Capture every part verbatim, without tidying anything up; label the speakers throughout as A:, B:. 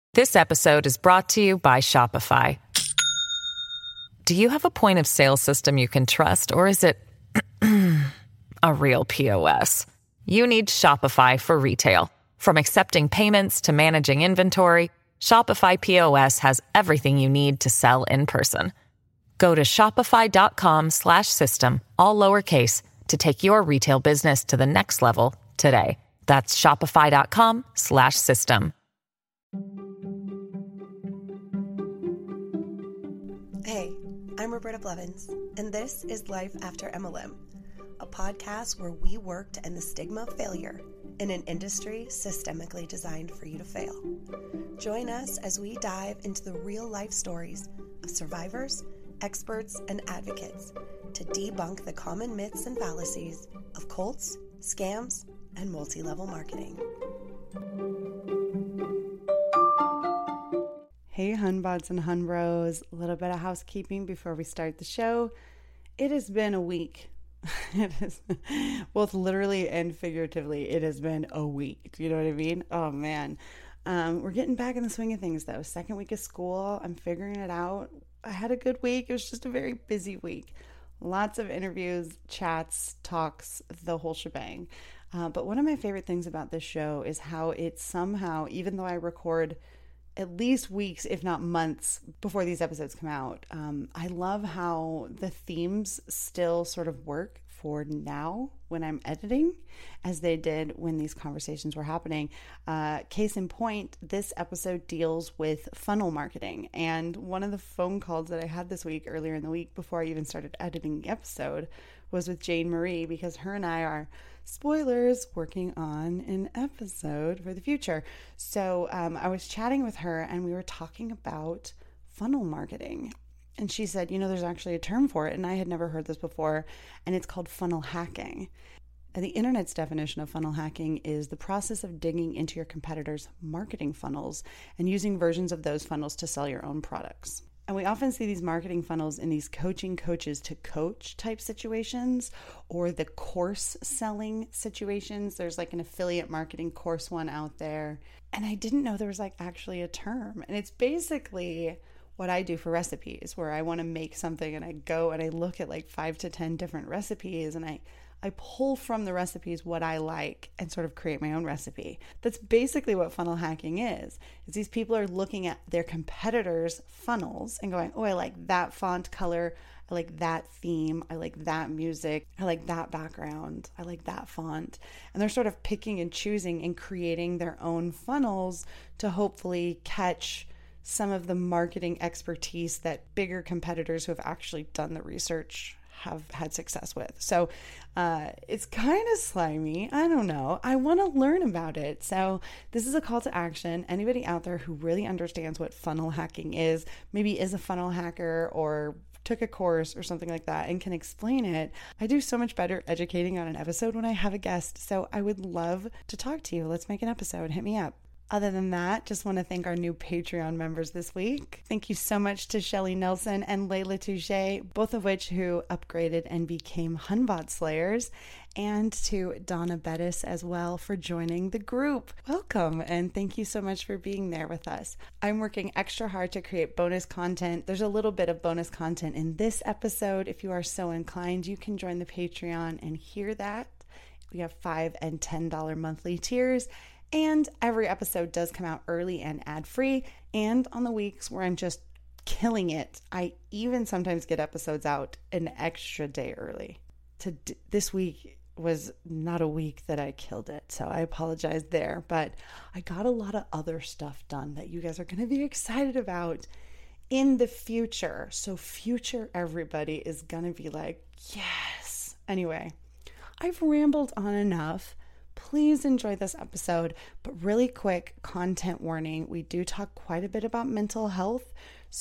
A: This episode is brought to you by Shopify. Do you have a point of sale system you can trust, or is it a real P O S? You need Shopify for retail. From accepting payments to managing inventory, Shopify P O S has everything you need to sell in person. Go to shopify.com slash system, all lowercase, to take your retail business to the next level today. That's shopify.com slash system.
B: Hey, I'm Roberta Blevins, and this is Life After M L M, a podcast where we work to end the stigma of failure in an industry systemically designed for you to fail. Join us as we dive into the real-life stories of survivors, experts, and advocates to debunk the common myths and fallacies of cults, scams, and multi-level marketing.
C: Hey Hunbots and Hunbros, a little bit of housekeeping before we start the show. It has been a week. It is both literally and figuratively. It has been a week. Do you know what I mean? Oh man. Um, we're getting back in the swing of things though. Second week of school. I'm figuring it out. I had a good week. It was just a very busy week. Lots of interviews, chats, talks, the whole shebang. Uh, but one of my favorite things about this show is how it somehow, even though I record at least weeks, if not months, before these episodes come out, um, I love how the themes still sort of work for now when I'm editing as they did when these conversations were happening. Uh, case in point, this episode deals with funnel marketing. And one of the phone calls that I had this week, earlier in the week, before I even started editing the episode, was with Jane Marie, because her and I are, spoilers, working on an episode for the future. So um, I was chatting with her and we were talking about funnel marketing. And she said, you know, there's actually a term for it, and I had never heard this before, and it's called funnel hacking. And the internet's definition of funnel hacking is the process of digging into your competitors' marketing funnels and using versions of those funnels to sell your own products. And we often see these marketing funnels in these coaching coaches to coach type situations, or the course selling situations. There's like an affiliate marketing course one out there. And I didn't know there was like actually a term. And it's basically what I do for recipes, where I want to make something and I go and I look at like five to ten different recipes and I I pull from the recipes what I like and sort of create my own recipe. That's basically what funnel hacking is. Is these people are looking at their competitors' funnels and going, oh, I like that font color. I like that theme. I like that music. I like that background. I like that font. And they're sort of picking and choosing and creating their own funnels to hopefully catch some of the marketing expertise that bigger competitors who have actually done the research have had success with. So uh, it's kind of slimy. I don't know. I want to learn about it. So this is a call to action. Anybody out there who really understands what funnel hacking is, maybe is a funnel hacker or took a course or something like that and can explain it. I do so much better educating on an episode when I have a guest. So I would love to talk to you. Let's make an episode. Hit me up. Other than that, just want to thank our new Patreon members this week. Thank you so much to Shelly Nelson and Layla Touche, both of which who upgraded and became Hunbot Slayers, and to Donna Bettis as well for joining the group. Welcome, and thank you so much for being there with us. I'm working extra hard to create bonus content. There's a little bit of bonus content in this episode. If you are so inclined, you can join the Patreon and hear that. We have five and ten dollars monthly tiers. And every episode does come out early and ad-free. And on the weeks where I'm just killing it, I even sometimes get episodes out an extra day early. To d- this week was not a week that I killed it, so I apologize there. But I got a lot of other stuff done that you guys are going to be excited about in the future. So future everybody is going to be like, yes. Anyway, I've rambled on enough. Please enjoy this episode, but really quick content warning. We do talk quite a bit about mental health.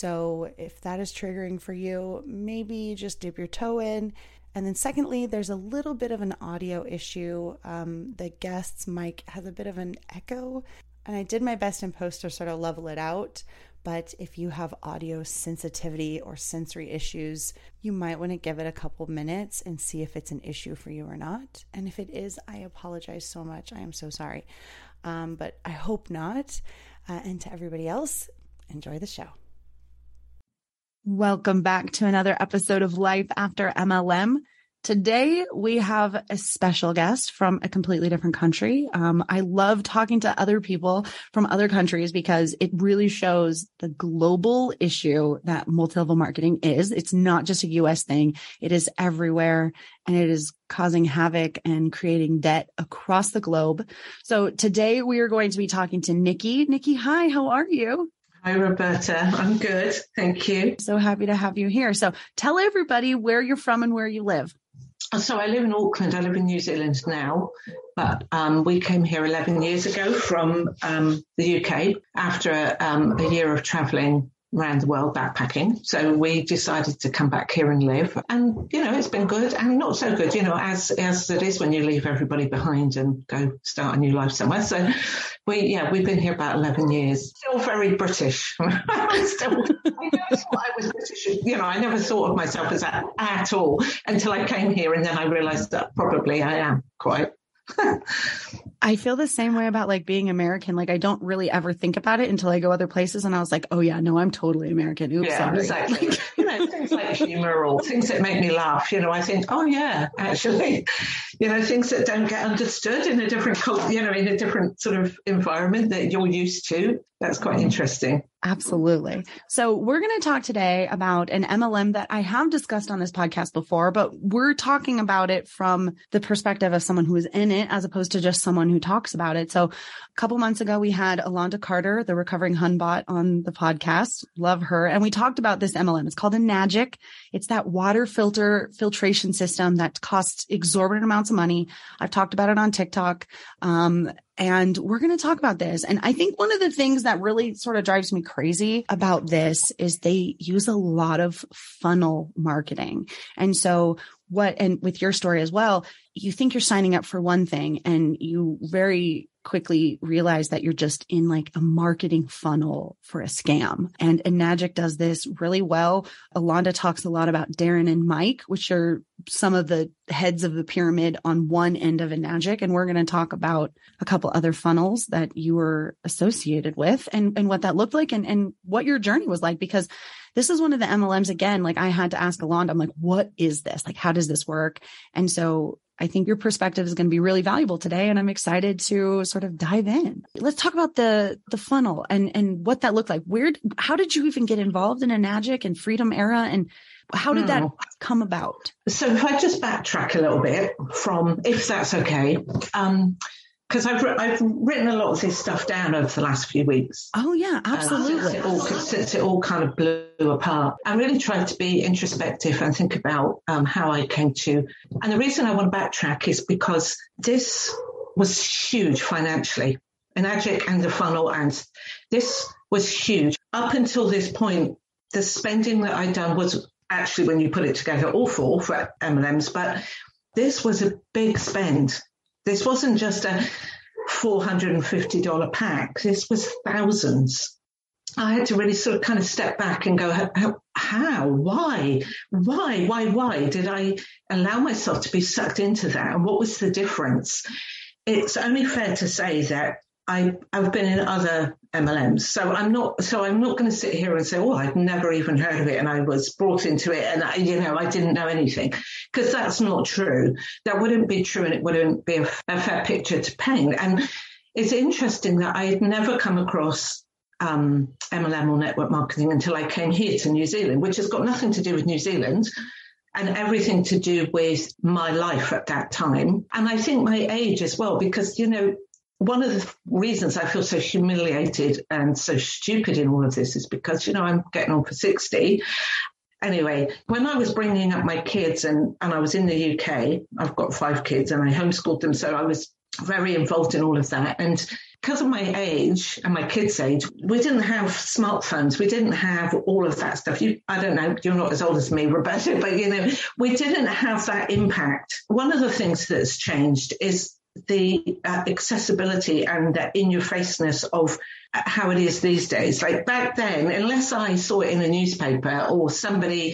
C: So if that is triggering for you, maybe just dip your toe in. And then secondly, there's a little bit of an audio issue. Um, the guest's mic has a bit of an echo, and I did my best in post to sort of level it out. But if you have audio sensitivity or sensory issues, you might want to give it a couple minutes and see if it's an issue for you or not. And if it is, I apologize so much. I am so sorry. Um, but I hope not. Uh, and to everybody else, enjoy the show. Welcome back to another episode of Life After M L M. Today, we have a special guest from a completely different country. Um, I love talking to other people from other countries because it really shows the global issue that multi-level marketing is. It's not just a U S thing. It is everywhere, and it is causing havoc and creating debt across the globe. So today, we are going to be talking to Nikki. Nikki, hi, how are you?
D: Hi, Roberta. I'm good. Thank you.
C: So happy to have you here. So tell everybody where you're from and where you live.
D: So I live in Auckland. I live in New Zealand now, but um, we came here eleven years ago from um, the U K after um, a year of traveling around the world backpacking. So we decided to come back here and live. And, you know, it's been good and not so good, you know, as, as it is when you leave everybody behind and go start a new life somewhere. So we, yeah, we've been here about eleven years. Still very British. I still, I never thought I was British. You know, I never thought of myself as that at all until I came here. And then I realized that probably I am quite.
C: I feel the same way about like being American. Like I don't really ever think about it until I go other places and I was like, oh yeah, no, I'm totally American. Oops,
D: yeah,
C: sorry.
D: Exactly. You know, things like humor or things that make me laugh, you know, I think, oh yeah, actually, you know, things that don't get understood in a different, you know, in a different sort of environment that you're used to. That's quite interesting.
C: Absolutely. So we're going to talk today about an M L M that I have discussed on this podcast before, but we're talking about it from the perspective of someone who is in it as opposed to just someone who talks about it. So a couple months ago, we had Alonda Carter, the recovering Hunbot, on the podcast. Love her. And we talked about this M L M. It's called Enagic. It's that water filter filtration system that costs exorbitant amounts of money. I've talked about it on TikTok. Um, And we're going to talk about this. And I think one of the things that really sort of drives me crazy about this is they use a lot of funnel marketing. And so what, and with your story as well, you think you're signing up for one thing and you very quickly realize that you're just in like a marketing funnel for a scam. And Enagic does this really well. Alonda talks a lot about Darren and Mike, which are some of the heads of the pyramid on one end of Enagic. And we're going to talk about a couple other funnels that you were associated with and, and what that looked like and, and what your journey was like, because this is one of the M L Ms, again, like I had to ask Alonda, I'm like, what is this? Like, how does this work? And so I think your perspective is going to be really valuable today, and I'm excited to sort of dive in. Let's talk about the the funnel and and what that looked like. Where, how did you even get involved in Enagic and Freedom Era, and how did that come about?
D: So if I just backtrack a little bit from, if that's okay, um, because I've I've written a lot of this stuff down over the last few weeks.
C: Oh yeah, absolutely.
D: Uh, since, it all, since it all kind of blew apart, I really tried to be introspective and think about um, how I came to. And the reason I want to backtrack is because this was huge financially. Enagic and the funnel, and this was huge. Up until this point, the spending that I'd done was actually, when you put it together, awful for M L Ms, but this was a big spend. This wasn't just a four hundred fifty dollars pack. This was thousands. I had to really sort of kind of step back and go, how, how, why, why, why, why did I allow myself to be sucked into that? And what was the difference? It's only fair to say that I, I've been in other M L Ms, so I'm not. So I'm not going to sit here and say, "Oh, I've never even heard of it," and I was brought into it, and I, you know, I didn't know anything, because that's not true. That wouldn't be true, and it wouldn't be a, a fair picture to paint. And it's interesting that I had never come across um, M L M or network marketing until I came here to New Zealand, which has got nothing to do with New Zealand and everything to do with my life at that time, and I think my age as well, because you know. One of the reasons I feel so humiliated and so stupid in all of this is because, you know, I'm getting on for sixty. Anyway, when I was bringing up my kids and, and I was in the U K, I've got five kids and I homeschooled them. So I was very involved in all of that. And because of my age and my kids' age, we didn't have smartphones. We didn't have all of that stuff. You, I don't know, you're not as old as me, Roberta, but, you know, we didn't have that impact. One of the things that's changed is the uh, accessibility and uh, in-your-faceness of uh, how it is these days. Like back then, unless I saw it in a newspaper or somebody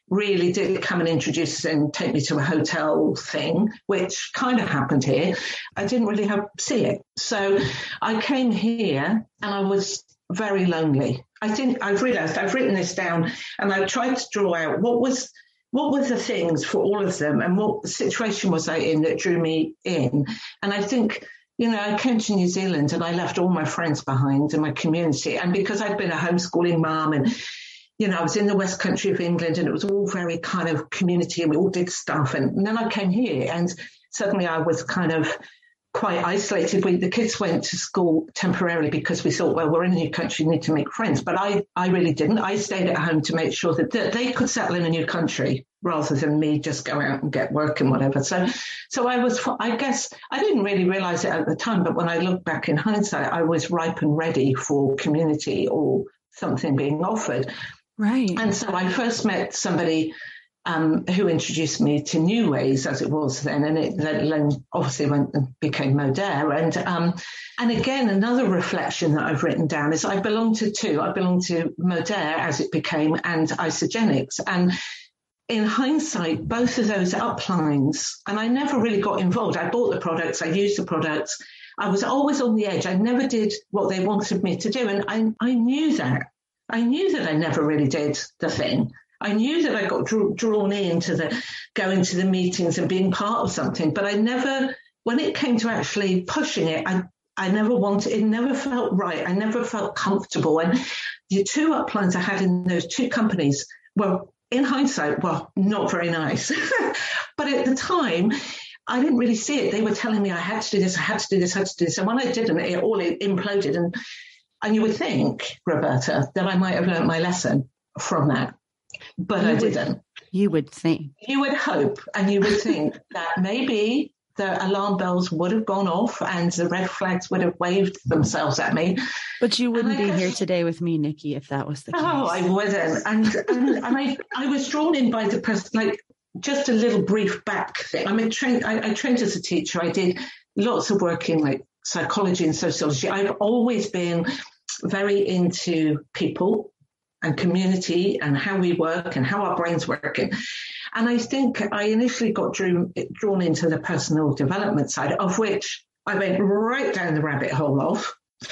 D: really did come and introduce us and take me to a hotel thing, which kind of happened here, I didn't really have see it. So I came here and I was very lonely. I think I've realized I've written this down and I've tried to draw out what was what were the things for all of them and what situation was I in that drew me in. And I think, you know, I came to New Zealand and I left all my friends behind in my community. And because I'd been a homeschooling mom and, you know, I was in the West Country of England and it was all very kind of community and we all did stuff. And, and then I came here and suddenly I was kind of quite isolated. We, the kids went to school temporarily because we thought, well, we're in a new country, we need to make friends. But I, I really didn't. I stayed at home to make sure that, that they could settle in a new country rather than me just go out and get work and whatever. So, so I was, I guess, I didn't really realize it at the time, but when I look back in hindsight, I was ripe and ready for community or something being offered.
C: Right.
D: And so I first met somebody um, who introduced me to New Ways, as it was then, and it then obviously went and became Modere. And um, and again, another reflection that I've written down is I belong to two. I belong to Modere, as it became, and Isagenix. And in hindsight, both of those uplines, and I never really got involved. I bought the products, I used the products. I was always on the edge. I never did what they wanted me to do. And I, I knew that. I knew that I never really did the thing. I knew that I got drew, drawn into the going to the meetings and being part of something, but I never, when it came to actually pushing it, I, I never wanted, it never felt right. I never felt comfortable. And the two uplines I had in those two companies were, in hindsight, well, not very nice. But at the time, I didn't really see it. They were telling me I had to do this, I had to do this, I had to do this. And when I didn't, it all imploded. And And you would think, Roberta, that I might have learned my lesson from that, but you I would, didn't.
C: You would think.
D: You would hope, and you would think that maybe the alarm bells would have gone off and the red flags would have waved themselves at me.
C: But you wouldn't be here today with me, Nikki, if that was the case.
D: Oh, I wouldn't. And and, and I, I was drawn in by the person, like just a little brief back thing. I mean, trained, I, I trained as a teacher. I did lots of work in like psychology and sociology. I've always been very into people and community and how we work and how our brains work. And, and I think I initially got drew, drawn into the personal development side, of which I went right down the rabbit hole of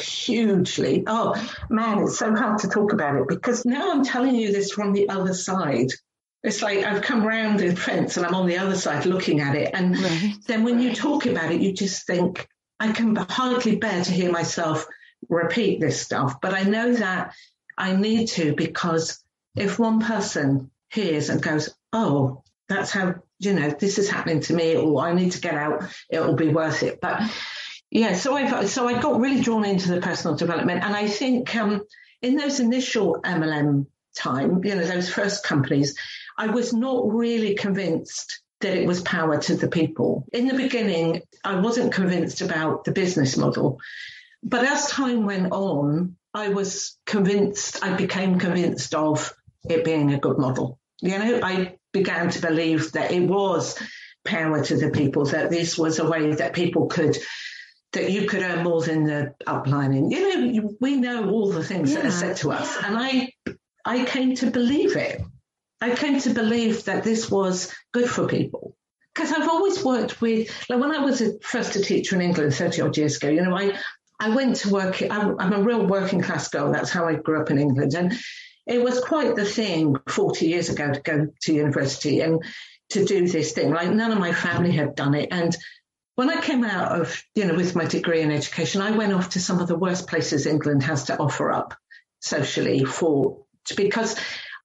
D: hugely. Oh, man, it's so hard to talk about it because now I'm telling you this from the other side. It's like I've come round the fence and I'm on the other side looking at it. And right. Then when you talk about it, you just think, I can hardly bear to hear myself repeat this stuff. But I know that I need to, because if one person hears and goes, oh, that's how, you know, this is happening to me, or I need to get out, it'll be worth it. But yeah, so I so I got really drawn into the personal development. And I think um, in those initial M L M time, you know, those first companies, I was not really convinced that it was power to the people. In the beginning, I wasn't convinced about the business model. But as time went on, I was convinced, I became convinced of it being a good model. You know, I began to believe that it was power to the people, that this was a way that people could, that you could earn more than the uplining. You know, we know all the things yeah. that are said to us. And I, I came to believe it. I came to believe that this was good for people. Because I've always worked with, like when I was a, first a teacher in England thirty odd years ago, you know, I, I went to work, I'm, I'm a real working class girl. That's how I grew up in England. And it was quite the thing forty years ago to go to university and to do this thing. Like none of my family had done it. And when I came out of, you know, with my degree in education, I went off to some of the worst places England has to offer up socially for, because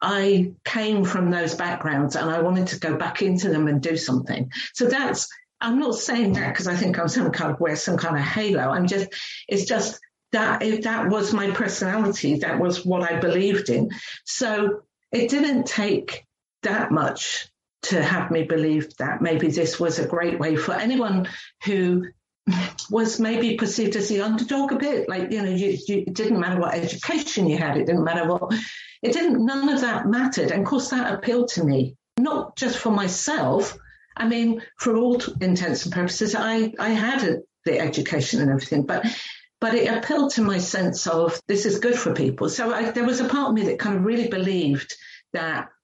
D: I came from those backgrounds and I wanted to go back into them and do something. So that's, I'm not saying that because I think I'm some kind of wear some kind of halo. I'm just, it's just that if that was my personality, that was what I believed in. So it didn't take that much to have me believe that maybe this was a great way for anyone who was maybe perceived as the underdog a bit. Like, you know, you, you, it didn't matter what education you had. It didn't matter what, it didn't, none of that mattered. And of course that appealed to me, not just for myself. I mean, for all intents and purposes, I, I had a, the education and everything, but but it appealed to my sense of this is good for people. So I, there was a part of me that kind of really believed that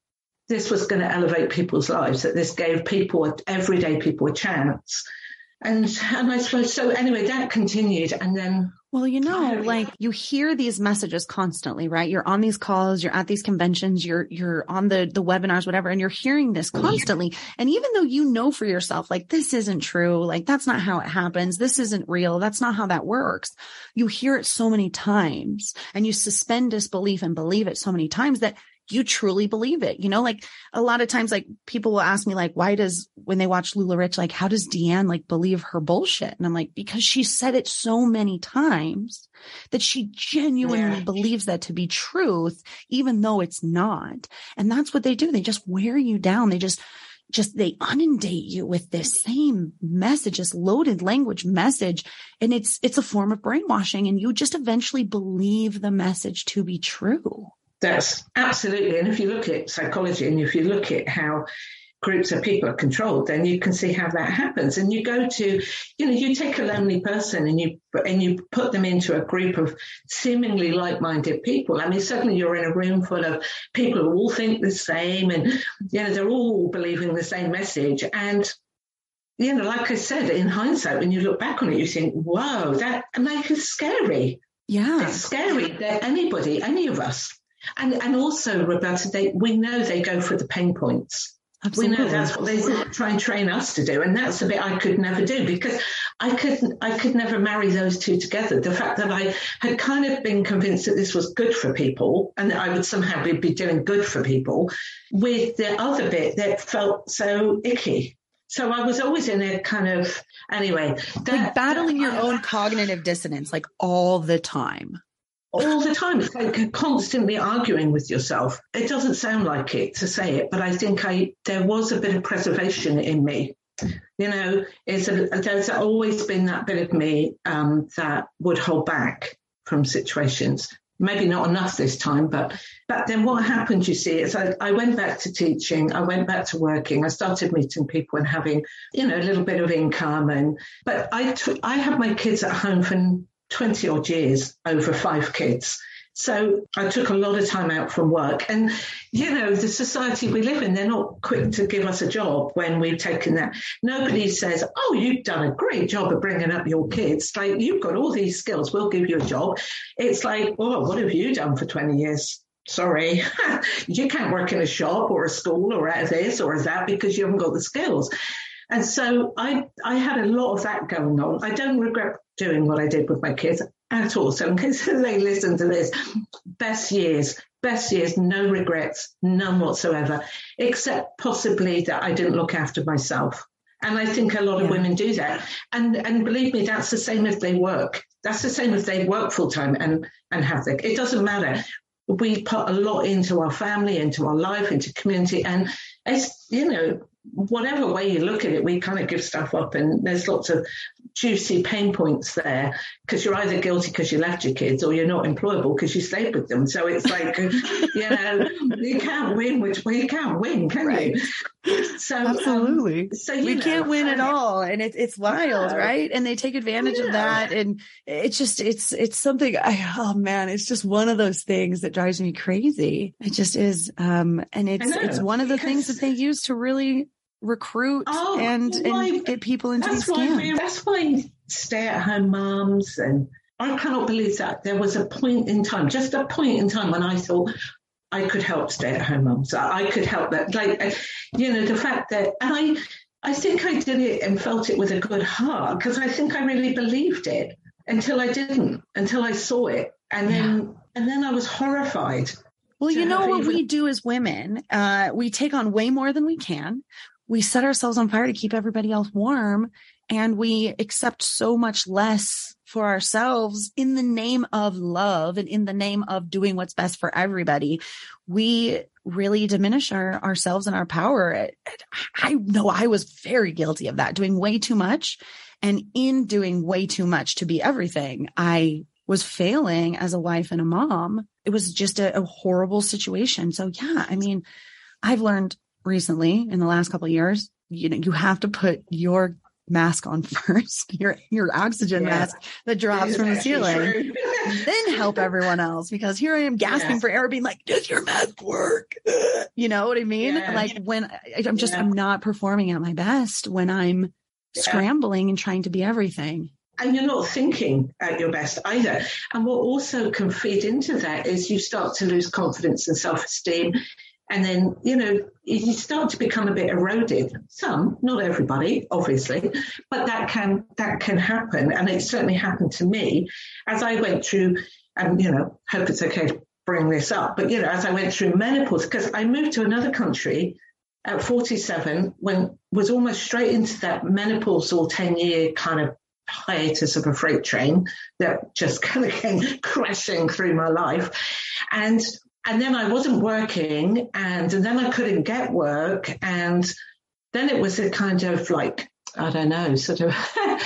D: this was going to elevate people's lives, that this gave people, everyday people, a chance. And, and I suppose, so anyway, that continued. And then,
E: well, you know, like you hear these messages constantly, right? You're on these calls, you're at these conventions, you're, you're on the, the webinars, whatever, and you're hearing this constantly. And even though you know for yourself, like, this isn't true, like, that's not how it happens, this isn't real, that's not how that works, you hear it so many times and you suspend disbelief and believe it so many times that you truly believe it. You know, like a lot of times, like people will ask me, like, why does, when they watch LuLaRich, like, how does Deanne like believe her bullshit? And I'm like, because she said it so many times that she genuinely yeah. believes that to be truth, even though it's not. And that's what they do. They just wear you down. They just, just, they inundate you with this same message, this loaded language message. And it's, it's a form of brainwashing. And you just eventually believe the message to be true.
D: That's absolutely. And if you look at psychology and if you look at how groups of people are controlled, then you can see how that happens. And you go to, you know, you take a lonely person and you and you put them into a group of seemingly like-minded people. I mean, suddenly you're in a room full of people who all think the same and, you know, they're all believing the same message. And, you know, like I said, in hindsight, when you look back on it, you think, whoa, that, and that is scary.
E: Yeah.
D: It's scary that anybody, any of us, And and also, Roberta, they, we know they go for the pain points. Absolutely. We know that's what they try and train us to do. And that's the bit I could never do because I could, I could never marry those two together. The fact that I had kind of been convinced that this was good for people and that I would somehow be, be doing good for people with the other bit that felt so icky. So I was always in a kind of, anyway. That,
E: like battling
D: that,
E: your
D: I,
E: own cognitive dissonance, like all the time.
D: All the time. It's like constantly arguing with yourself. It doesn't sound like it to say it, but I think I there was a bit of preservation in me. You know, it's a, there's always been that bit of me um, that would hold back from situations. Maybe not enough this time, but but then what happened, you see, is I, I went back to teaching, I went back to working, I started meeting people and having, you know, a little bit of income. And but I, t- I had my kids at home for twenty odd years, over five kids. So I took a lot of time out from work. And, you know, the society we live in, they're not quick to give us a job when we've taken that. Nobody says, oh, you've done a great job of bringing up your kids. Like, you've got all these skills. We'll give you a job. It's like, oh, what have you done for twenty years? Sorry, you can't work in a shop or a school or out of this or that because you haven't got the skills. And so I I had a lot of that going on. I don't regret doing what I did with my kids at all. So in case they listen to this, best years, best years, no regrets, none whatsoever, except possibly that I didn't look after myself. And I think a lot of yeah. women do that. And and believe me, that's the same if they work. That's the same if they work full time and, and have their, it doesn't matter. We put a lot into our family, into our life, into community. And it's, you know, whatever way you look at it, we kind of give stuff up, and there's lots of juicy pain points there because you're either guilty because you left your kids or you're not employable because you stayed with them. So it's like, you know, you can't win which way you can't win, can right. you? So
E: absolutely.
D: Um, so
E: we
D: know,
E: can't win at all, and it's it's wild,
D: yeah.
E: right? And they take advantage yeah. of that, and it's just it's it's something. I, oh man, it's just one of those things that drives me crazy. It just is, um, and it's it's one of the because, things that they use to really recruit oh, and, why, and get people into these scams.
D: Why, that's why stay-at-home moms, and I cannot believe that there was a point in time, just a point in time when I thought I could help stay-at-home moms. I could help that. Like, you know, the fact that, and I, I think I did it and felt it with a good heart because I think I really believed it until I didn't, until I saw it. And then, yeah. and then I was horrified.
E: Well, you know what even... we do as women? Uh, we take on way more than we can. We set ourselves on fire to keep everybody else warm, and we accept so much less for ourselves in the name of love and in the name of doing what's best for everybody. We really diminish our ourselves and our power. I know I was very guilty of that, doing way too much. And in doing way too much to be everything, I was failing as a wife and a mom. It was just a, a horrible situation. So yeah, I mean, I've learned recently in the last couple of years, you know, you have to put your mask on first, your, your oxygen yeah. mask that drops from the ceiling, then help everyone else, because here I am gasping yeah. for air, being like, does your mask work? You know what I mean? Yeah. Like when I, I'm just, yeah. I'm not performing at my best when I'm yeah. scrambling and trying to be everything.
D: And you're not thinking at your best either. And what also can feed into that is you start to lose confidence and self-esteem. And then, you know, you start to become a bit eroded. Some, not everybody, obviously, but that can that can happen. And it certainly happened to me as I went through, and, you know, hope it's okay to bring this up, but, you know, as I went through menopause, because I moved to another country at forty-seven, when was almost straight into that menopausal ten-year kind of hiatus of a freight train that just kind of came crashing through my life. And And then I wasn't working, and, and then I couldn't get work. And then it was a kind of like, I don't know, sort of,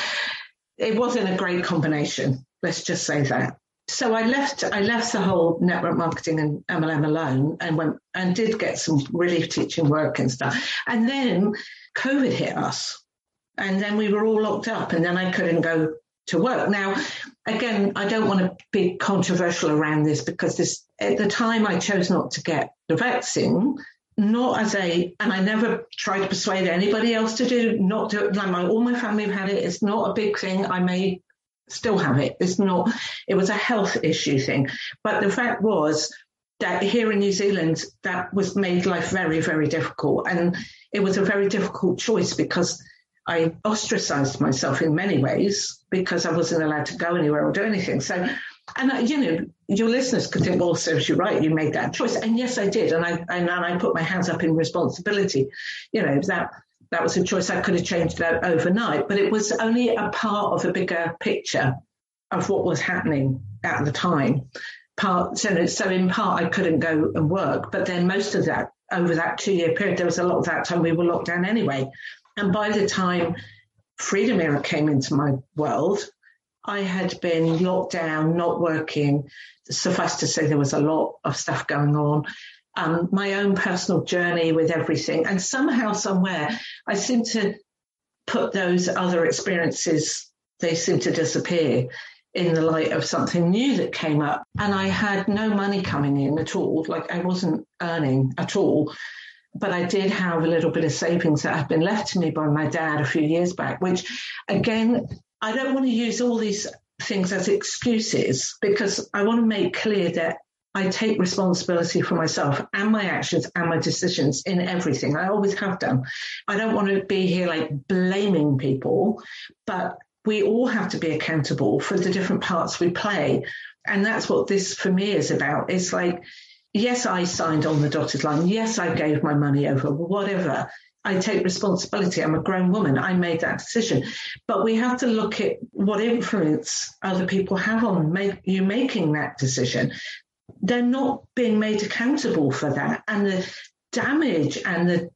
D: it wasn't a great combination. Let's just say that. So I left, I left the whole network marketing and M L M alone and went and did get some relief teaching work and stuff. And then COVID hit us, and then we were all locked up, and then I couldn't go to work. Now, again, I don't want to be controversial around this, because this, at the time I chose not to get the vaccine, not as a, and I never tried to persuade anybody else to do, not do it. Like my, all my family have had it. It's not a big thing. I may still have it. It's not, it was a health issue thing. But the fact was that here in New Zealand, that was made life very, very difficult. And it was a very difficult choice, because I ostracized myself in many ways because I wasn't allowed to go anywhere or do anything. So, and I, you know, your listeners could think, well, so you're right, you made that choice. And yes, I did. And I, and I put my hands up in responsibility. You know, that, that was a choice. I could have changed that overnight, but it was only a part of a bigger picture of what was happening at the time. Part, so, so in part, I couldn't go and work, but then most of that, over that two year period, there was a lot of that time we were locked down anyway. And by the time Freedom Era came into my world, I had been locked down, not working. Suffice to say, there was a lot of stuff going on. Um, my own personal journey with everything. And somehow, somewhere, I seem to put those other experiences, they seem to disappear in the light of something new that came up. And I had no money coming in at all. Like, I wasn't earning at all. But I did have a little bit of savings that had been left to me by my dad a few years back, which, again, I don't want to use all these things as excuses, because I want to make clear that I take responsibility for myself and my actions and my decisions in everything. I always have done. I don't want to be here like blaming people, but we all have to be accountable for the different parts we play. And that's what this for me is about. It's like, yes, I signed on the dotted line. Yes, I gave my money over, whatever. I take responsibility. I'm a grown woman. I made that decision. But we have to look at what influence other people have on make, you making that decision. They're not being made accountable for that. And the damage and the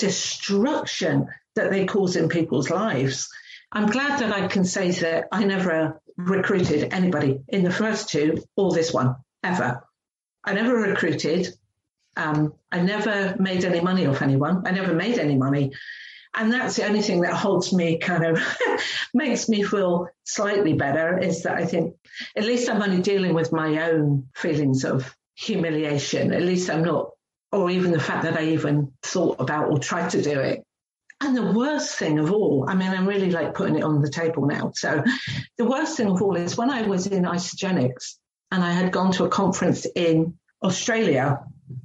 D: destruction that they cause in people's lives. I'm glad that I can say that I never recruited anybody in the first two or this one, ever. I never recruited. Um, I never made any money off anyone. I never made any money. And that's the only thing that holds me kind of, makes me feel slightly better, is that I think at least I'm only dealing with my own feelings of humiliation. At least I'm not, or even the fact that I even thought about or tried to do it. And the worst thing of all, I mean, I'm really like putting it on the table now. So the worst thing of all is when I was in Isagenix, and I had gone to a conference in Australia,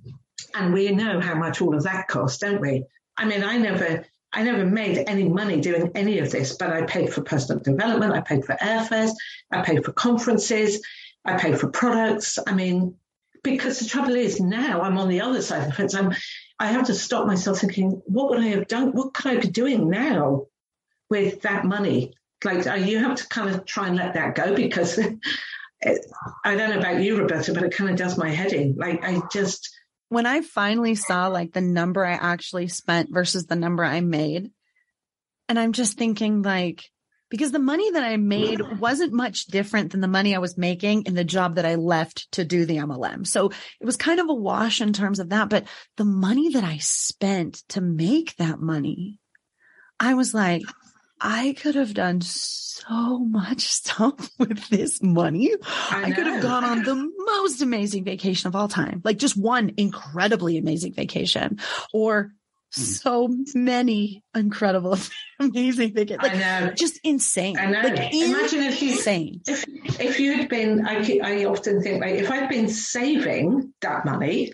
D: and we know how much all of that costs, don't we? I mean, I never, I never made any money doing any of this, but I paid for personal development, I paid for airfares, I paid for conferences, I paid for products. I mean, because the trouble is now I'm on the other side of the fence. I'm, I have to stop myself thinking, what would I have done? What could I be doing now with that money? Like, you have to kind of try and let that go, because It, I don't know about you, Roberta, but it kind of does my head in. Like, I just.
E: When I finally saw like the number I actually spent versus the number I made, and I'm just thinking like, because the money that I made wasn't much different than the money I was making in the job that I left to do the M L M. So it was kind of a wash in terms of that. But the money that I spent to make that money, I was like, I could have done so much stuff with this money. I, I could have gone on the most amazing vacation of all time, like just one incredibly amazing vacation, or so many incredible, amazing vacations. Like,
D: I know.
E: Just insane.
D: I know.
E: Like,
D: Imagine if you,
E: insane.
D: if, if you'd been, I, I often think, like, if I'd been saving that money,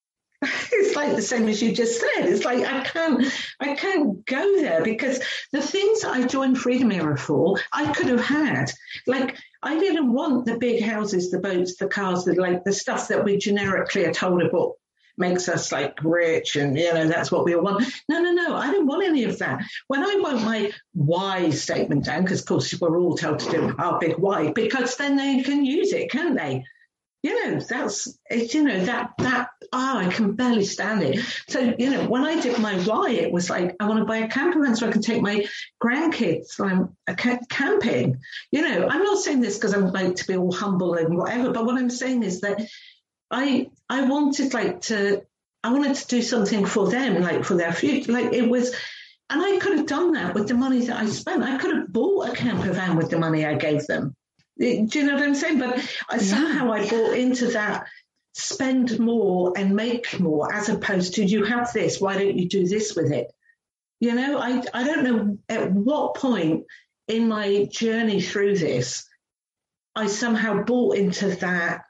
D: it's like the same as you just said. It's like I can't, I can't go there because the things that I joined Freedom Era for, I could have had. Like, I didn't want the big houses, the boats, the cars, the like the stuff that we generically are told about makes us like rich, and you know that's what we all want. No, no, no. I didn't want any of that. When I wrote my why statement down, because of course we're all told to do our big why, because then they can use it, can't they? You know, that's, you know, that, that, oh, I can barely stand it. So, you know, when I did my why, it was like, I want to buy a camper van so I can take my grandkids um, camping. You know, I'm not saying this because I'm like to be all humble and whatever, but what I'm saying is that I, I wanted like to, I wanted to do something for them, like for their future. Like it was, and I could have done that with the money that I spent. I could have bought a camper van with the money I gave them. Do you know what I'm saying? But I, yeah. somehow I bought into that spend more and make more, as opposed to you have this, why don't you do this with it? You know, I, I don't know at what point in my journey through this, I somehow bought into that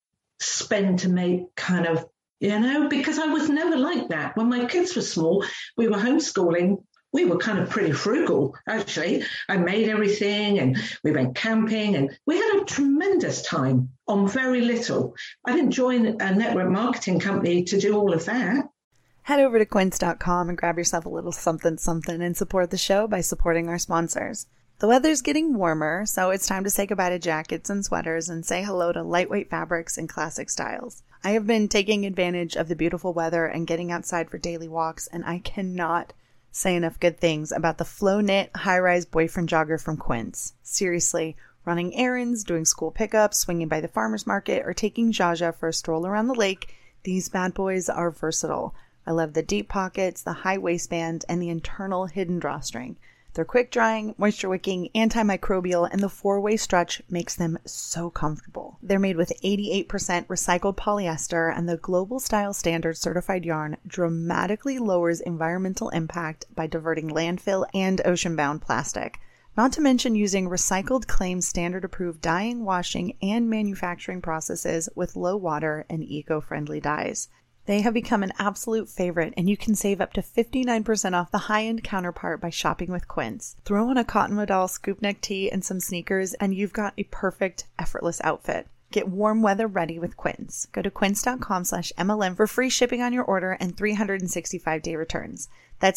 D: spend to make kind of, you know, because I was never like that. When my kids were small, we were homeschooling. We were kind of pretty frugal, actually. I made everything and we went camping and we had a tremendous time on very little. I didn't join a network marketing company to do all of that.
B: Head over to quince dot com and grab yourself a little something something and support the show by supporting our sponsors. The weather's getting warmer, so it's time to say goodbye to jackets and sweaters and say hello to lightweight fabrics and classic styles. I have been taking advantage of the beautiful weather and getting outside for daily walks, and I cannot say enough good things about the Flow Knit high-rise boyfriend jogger from Quince. Seriously, running errands, doing school pickups, swinging by the farmer's market, or taking Jaja for a stroll around the lake, these bad boys are versatile. I love the deep pockets, the high waistband, and the internal hidden drawstring. They're quick-drying, moisture-wicking, antimicrobial, and the four-way stretch makes them so comfortable. They're made with eighty-eight percent recycled polyester, and the Global Style Standard certified yarn dramatically lowers environmental impact by diverting landfill and ocean-bound plastic. Not to mention using recycled claims standard-approved dyeing, washing, and manufacturing processes with low water and eco-friendly dyes. They have become an absolute favorite, and you can save up to fifty-nine percent off the high-end counterpart by shopping with Quince. Throw on a cotton modal scoop neck tee and some sneakers, and you've got a perfect, effortless outfit. Get warm weather ready with Quince. Go to quince dot com slash M L M for free shipping on your order and three hundred sixty-five day returns. That's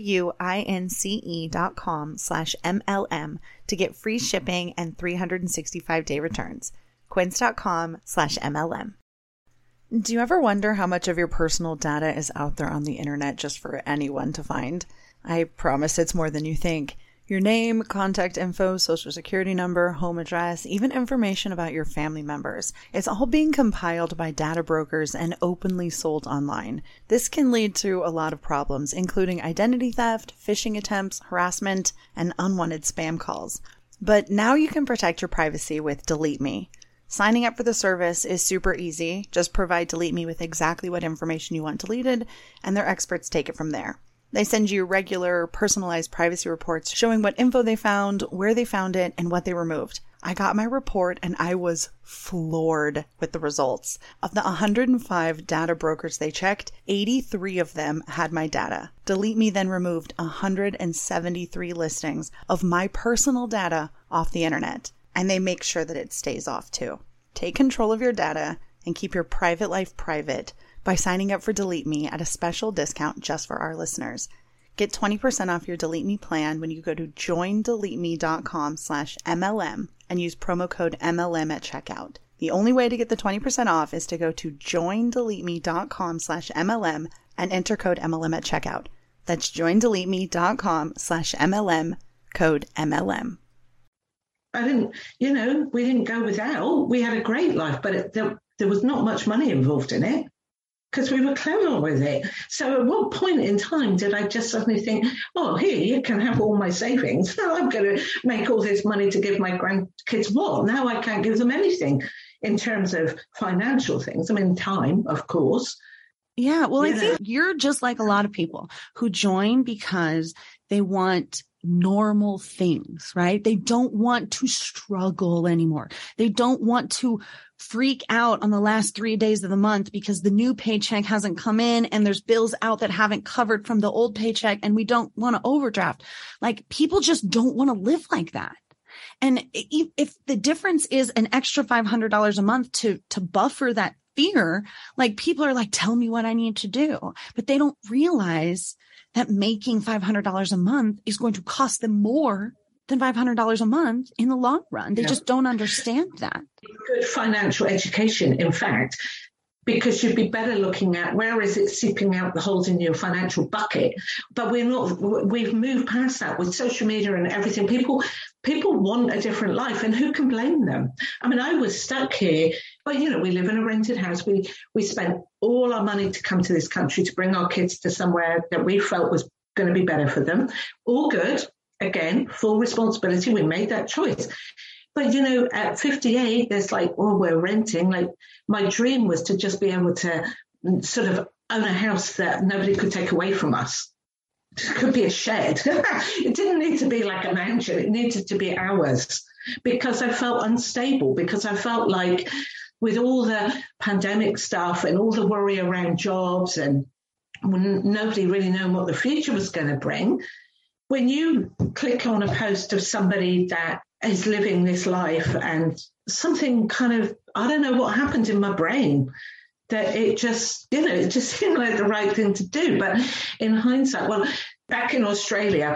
B: Q-U-I-N-C-E dot com slash M L M to get free shipping and three hundred sixty-five day returns. quince dot com slash M L M. Do you ever wonder how much of your personal data is out there on the internet just for anyone to find? I promise it's more than you think. Your name, contact info, social security number, home address, even information about your family members. It's all being compiled by data brokers and openly sold online. This can lead to a lot of problems, including identity theft, phishing attempts, harassment, and unwanted spam calls. But now you can protect your privacy with Delete Me. Signing up for the service is super easy. Just provide Delete Me with exactly what information you want deleted, and their experts take it from there. They send you regular, personalized privacy reports showing what info they found, where they found it, and what they removed. I got my report, and I was floored with the results. Of the one hundred five data brokers they checked, eighty-three of them had my data. Delete Me then removed one hundred seventy-three listings of my personal data off the internet. And they make sure that it stays off too. Take control of your data and keep your private life private by signing up for Delete Me at a special discount just for our listeners. Get twenty percent off your Delete Me plan when you go to join delete me dot com slash M L M and use promo code M L M at checkout. The only way to get the twenty percent off is to go to join delete me dot com slash M L M and enter code M L M at checkout. That's join delete me dot com slash M L M, code M L M.
D: I didn't, you know, we didn't go without. We had a great life, but it, there, there was not much money involved in it. because we were clever with it. So at what point in time did I just suddenly think, oh, here, you can have all my savings. Now I'm going to make all this money to give my grandkids what? Now I can't give them anything in terms of financial things. I mean, time, of course.
E: Yeah. Well,
D: You
E: I
D: know.
E: think you're just like a lot of people who join because they want normal things, right? They don't want to struggle anymore. They don't want to freak out on the last three days of the month because the new paycheck hasn't come in and there's bills out that haven't covered from the old paycheck and we don't want to overdraft. Like, people just don't want to live like that. And if the difference is an extra five hundred dollars a month to, to buffer that fear, like, people are like, tell me what I need to do, but they don't realize that making five hundred dollars a month is going to cost them more than five hundred dollars a month in the long run. They
D: Yeah.
E: just don't understand that.
D: Good financial education, in fact, because you'd be better looking at where is it seeping out the holes in your financial bucket. But we're not, we've moved past that with social media and everything. People, people want a different life, and who can blame them? I mean, I was stuck here, but you know, we live in a rented house. We, we spent all our money to come to this country to bring our kids to somewhere that we felt was going to be better for them. All good. Again, full responsibility. We made that choice. But, you know, at fifty-eight, there's like, oh, we're renting. Like, my dream was to just be able to sort of own a house that nobody could take away from us. It could be a shed. It didn't need to be like a mansion. It needed to be ours, because I felt unstable, because I felt like with all the pandemic stuff and all the worry around jobs and when nobody really knowing what the future was going to bring, when you click on a post of somebody that is living this life and something kind of, I don't know what happened in my brain, that it just, you know, it just seemed like the right thing to do. But in hindsight, well, back in Australia,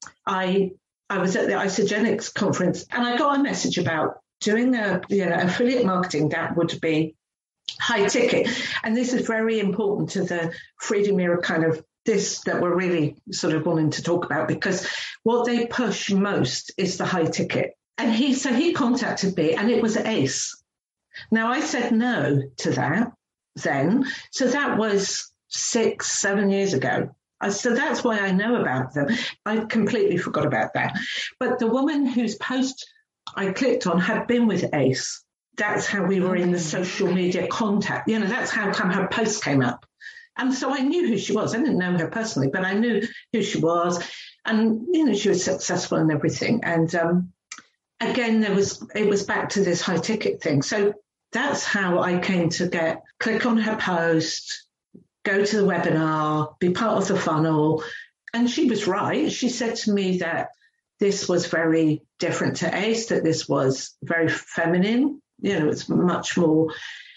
D: I I was at the Isogenics conference and I got a message about doing a, you know, affiliate marketing that would be high ticket. And this is very important to the Freedom Era kind of this that we're really sort of wanting to talk about, because what they push most is the high ticket. And he, so he contacted me and it was ACE. Now I said no to that then. So that was six, seven years ago. So that's why I know about them. I completely forgot about that. But the woman whose post I clicked on had been with ACE. That's how we were in the social media contact. You know, that's how come her post came up. And so I knew who she was. I didn't know her personally, but I knew who she was. And, you know, she was successful and everything. And um, again, there was it was back to this high ticket thing. So that's how I came to get, click on her post, go to the webinar, be part of the funnel. And she was right. She said to me that this was very different to ACE, that this was very feminine. You know, it's much more,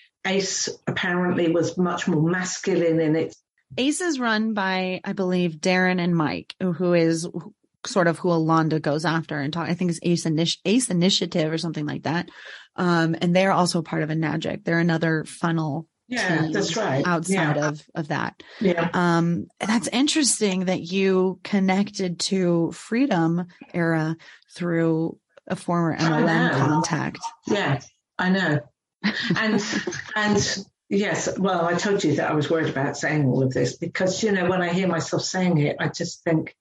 D: ACE apparently was much more masculine in it.
E: ACE is run by, I believe, Darren and Mike, who is sort of who Alonda goes after and talk. I think it's ACE, Initi- ACE Initiative or something like that. Um, and they're also part of Enagic. They're another funnel.
D: Yeah, that's right.
E: Outside
D: yeah.
E: of, of that.
D: Yeah.
E: Um, that's interesting that you connected to Freedom Era through a former M L M contact.
D: Yeah, I know. And, and yes, well, I told you that I was worried about saying all of this because, you know, when I hear myself saying it, I just think,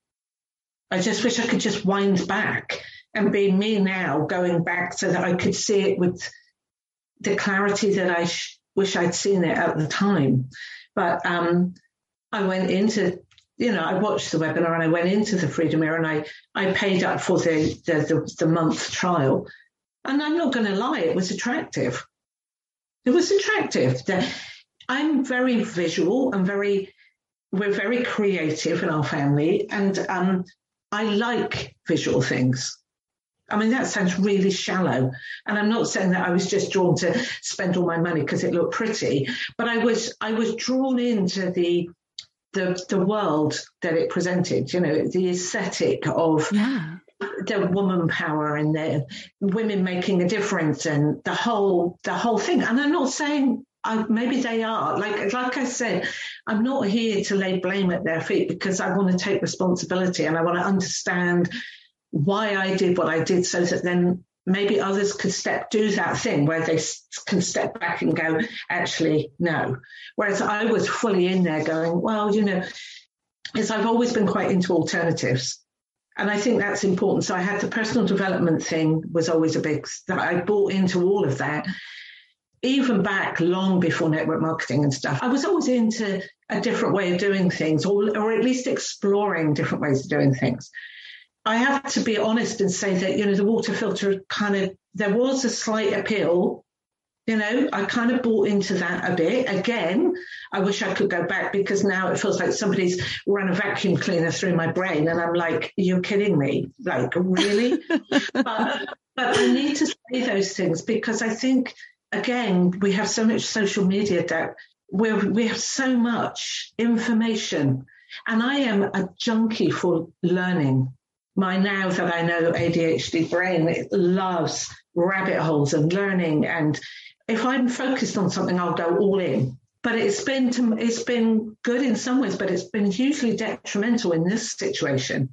D: I just wish I could just wind back and be me now, going back so that I could see it with the clarity that I sh- wish I'd seen it at the time. But um, I went into, you know, I watched the webinar and I went into the Freedom Era and I, I paid up for the, the, the, the month trial. And I'm not going to lie, it was attractive. It was attractive. I'm very visual and very, we're very creative in our family. And um, I like visual things. I mean, that sounds really shallow. And I'm not saying that I was just drawn to spend all my money because it looked pretty, but I was I was drawn into the the the world that it presented, you know, the aesthetic of
E: yeah.
D: the woman power and the women making a difference and the whole the whole thing. And I'm not saying I, maybe they are. Like like I said, I'm not here to lay blame at their feet because I want to take responsibility and I want to understand why I did what I did so that then maybe others could step, do that thing where they can step back and go, actually, no. Whereas I was fully in there going, well, you know, as I've always been quite into alternatives. And I think that's important. So I had the personal development thing was always a big, that I bought into all of that. Even back long before network marketing and stuff, I was always into a different way of doing things, or, or at least exploring different ways of doing things. I have to be honest and say that, you know, the water filter kind of, there was a slight appeal, you know, I kind of bought into that a bit. Again, I wish I could go back because now it feels like somebody's run a vacuum cleaner through my brain and I'm like, you're kidding me? Like, really? but, but I need to say those things because I think, again, we have so much social media that we we have so much information, and I am a junkie for learning. My now that I know A D H D brain, it loves rabbit holes and learning. And if I'm focused on something, I'll go all in. But it's been to, it's been good in some ways, but it's been hugely detrimental in this situation.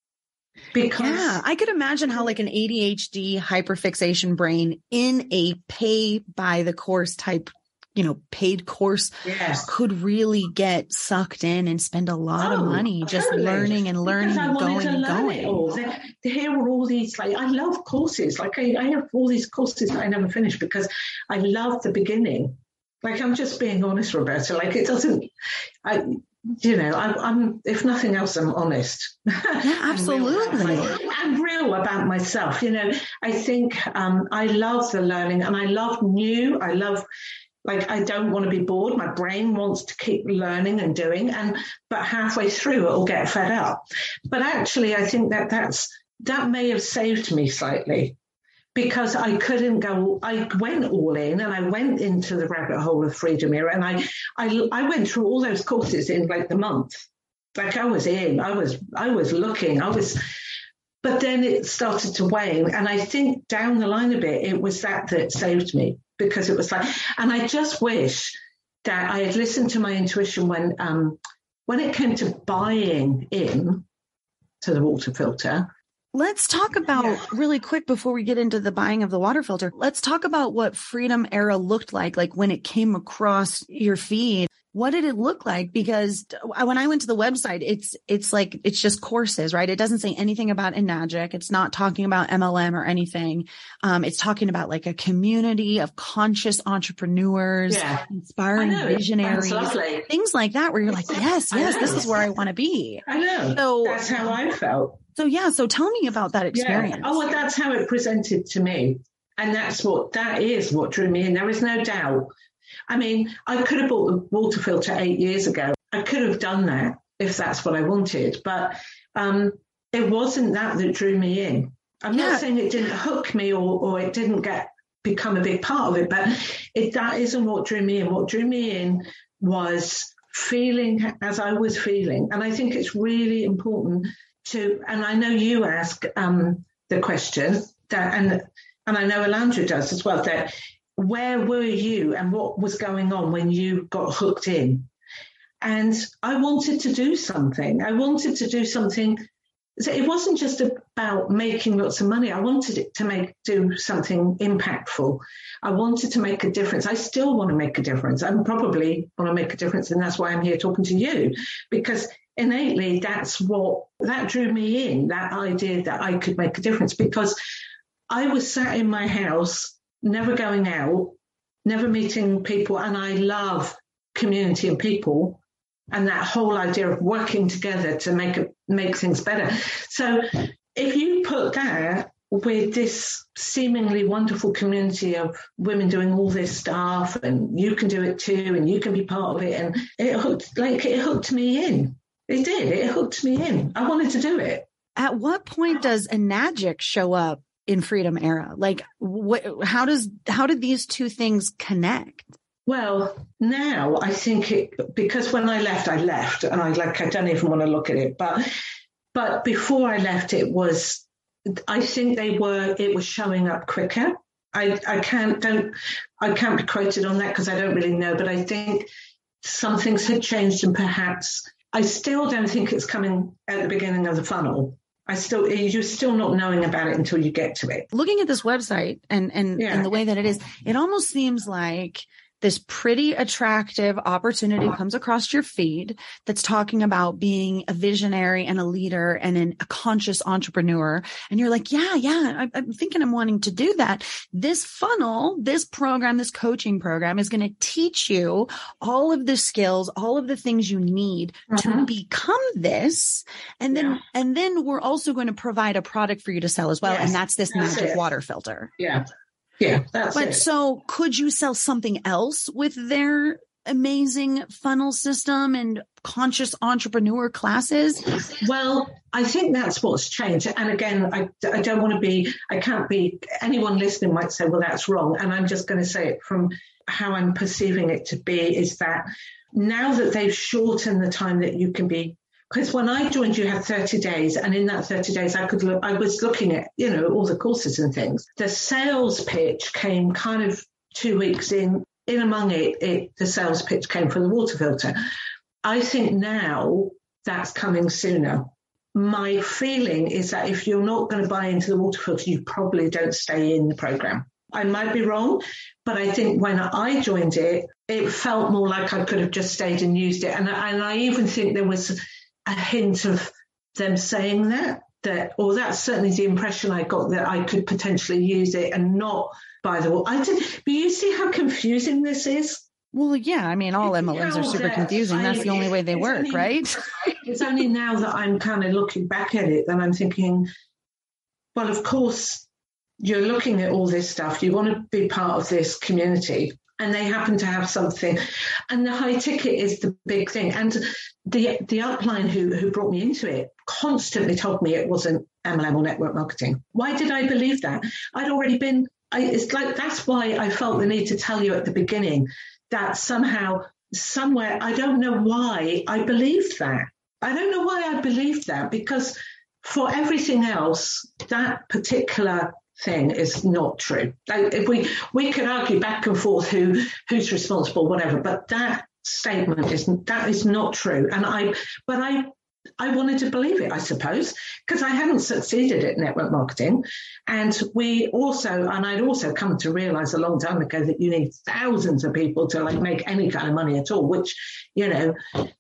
D: Because
E: yeah, I could imagine how like an A D H D hyperfixation brain in a pay by the course type, you know, paid course
D: yes.
E: could really get sucked in and spend a lot
D: oh,
E: of money just
D: totally.
E: learning and learning
D: because
E: and
D: I
E: going and going.
D: All. There, here were all these, like, I love courses. Like I, I have all these courses that I never finish because I love the beginning. Like, I'm just being honest, Roberta. Like, it doesn't, I, you know, I, I'm, if nothing else, I'm honest.
E: Yeah, absolutely.
D: I'm, real, I'm real about myself. You know, I think um, I love the learning and I love new. I love, like, I don't want to be bored. My brain wants to keep learning and doing. And, but halfway through, it'll get fed up. But actually, I think that that's, that may have saved me slightly. Because I couldn't go, I went all in and I went into the rabbit hole of Freedom Era and I, I, I went through all those courses in like the month. Like I was in, I was, I was looking, I was, but then it started to wane. And I think down the line a bit, it was that that saved me because it was like, and I just wish that I had listened to my intuition when, um, when it came to buying in to the water filter.
E: Let's talk about yeah. really quick before we get into the buying of the water filter. Let's talk about what Freedom Era looked like, like when it came across your feed. What did it look like? Because when I went to the website, it's, it's like, it's just courses, right? It doesn't say anything about Enagic. It's not talking about M L M or anything. Um, it's talking about like a community of conscious entrepreneurs,
D: yeah.
E: inspiring
D: know,
E: visionaries, things like that, where you're like, yes, yes, this is where I want to be.
D: I know.
E: So
D: that's how I felt.
E: So yeah, so tell me about that experience.
D: Yeah. Oh, well, that's how it presented to me. And that's what, that is what drew me in. There is no doubt. I mean, I could have bought the water filter eight years ago. I could have done that if that's what I wanted. But um, it wasn't that that drew me in. I'm yeah. not saying it didn't hook me or, or it didn't get become a big part of it, but it, that isn't what drew me in. What drew me in was feeling as I was feeling. And I think it's really important to, and I know you ask um, the question, that, and and I know Alandra does as well, that where were you and what was going on when you got hooked in? And I wanted to do something. I wanted to do something. So it wasn't just about making lots of money. I wanted it to make do something impactful. I wanted to make a difference. I still want to make a difference. I probably want to make a difference, and that's why I'm here talking to you, because innately that's what that drew me in, that idea that I could make a difference, because I was sat in my house, never going out, never meeting people, and I love community and people. And that whole idea of working together to make it, make things better. So if you put that with this seemingly wonderful community of women doing all this stuff, and you can do it too, and you can be part of it, and it hooked, like it hooked me in. It did. It hooked me in. I wanted to do it.
E: At what point does Enagic show up in Freedom Era? Like, what? How does how did these two things connect?
D: Well, now I think it, because when I left, I left, and I like I don't even want to look at it. But but before I left, it was, I think they were, it was showing up quicker. I I can't don't I can't be quoted on that because I don't really know. But I think some things had changed, and perhaps I still don't think it's coming at the beginning of the funnel. I still, you're still not knowing about it until you get to it.
E: Looking at this website and, and, yeah. and the way that it is, it almost seems like this pretty attractive opportunity comes across your feed that's talking about being a visionary and a leader and an, a conscious entrepreneur. And you're like, yeah, yeah, I, I'm thinking I'm wanting to do that. This funnel, this program, this coaching program is going to teach you all of the skills, all of the things you need uh-huh. to become this. And then, yeah. and then we're also going to provide a product for you to sell as well. Yes, and that's this that's magic it. water filter.
D: Yeah. Yeah, that's
E: but
D: it.
E: So could you sell something else with their amazing funnel system and conscious entrepreneur classes?
D: Well, I think that's what's changed. And again, I, I don't want to be, I can't be, anyone listening might say, well, that's wrong. And I'm just going to say it from how I'm perceiving it to be is that now that they've shortened the time that you can be, because when I joined, you had thirty days, and in that thirty days, I could look, I was looking at, you know, all the courses and things. The sales pitch came kind of two weeks in, in among it, it the sales pitch came for the water filter. I think now that's coming sooner. My feeling is that if you're not going to buy into the water filter, you probably don't stay in the program. I might be wrong, but I think when I joined it, it felt more like I could have just stayed and used it. And, and I even think there was a hint of them saying that, that, or that's certainly the impression I got, that I could potentially use it and not buy the water. I did, but you see how confusing this is?
E: Well, yeah, I mean, all M L Ms are super confusing. That's the only way they work,
D: only,
E: right?
D: It's only now that I'm kind of looking back at it that I'm thinking, well, of course, you're looking at all this stuff. You want to be part of this community. And they happen to have something. And the high ticket is the big thing. And the the upline who, who brought me into it constantly told me it wasn't M L M or network marketing. Why did I believe that? I'd already been, I, it's like, that's why I felt the need to tell you at the beginning that somehow, somewhere, I don't know why I believed that. I don't know why I believed that, because for everything else, that particular thing is not true. Like if we we could argue back and forth who who's responsible, whatever, but that statement is that is not true. And I but I I wanted to believe it, I suppose, because I hadn't succeeded at network marketing. And we also, and I'd also come to realize a long time ago that you need thousands of people to like make any kind of money at all, which, you know,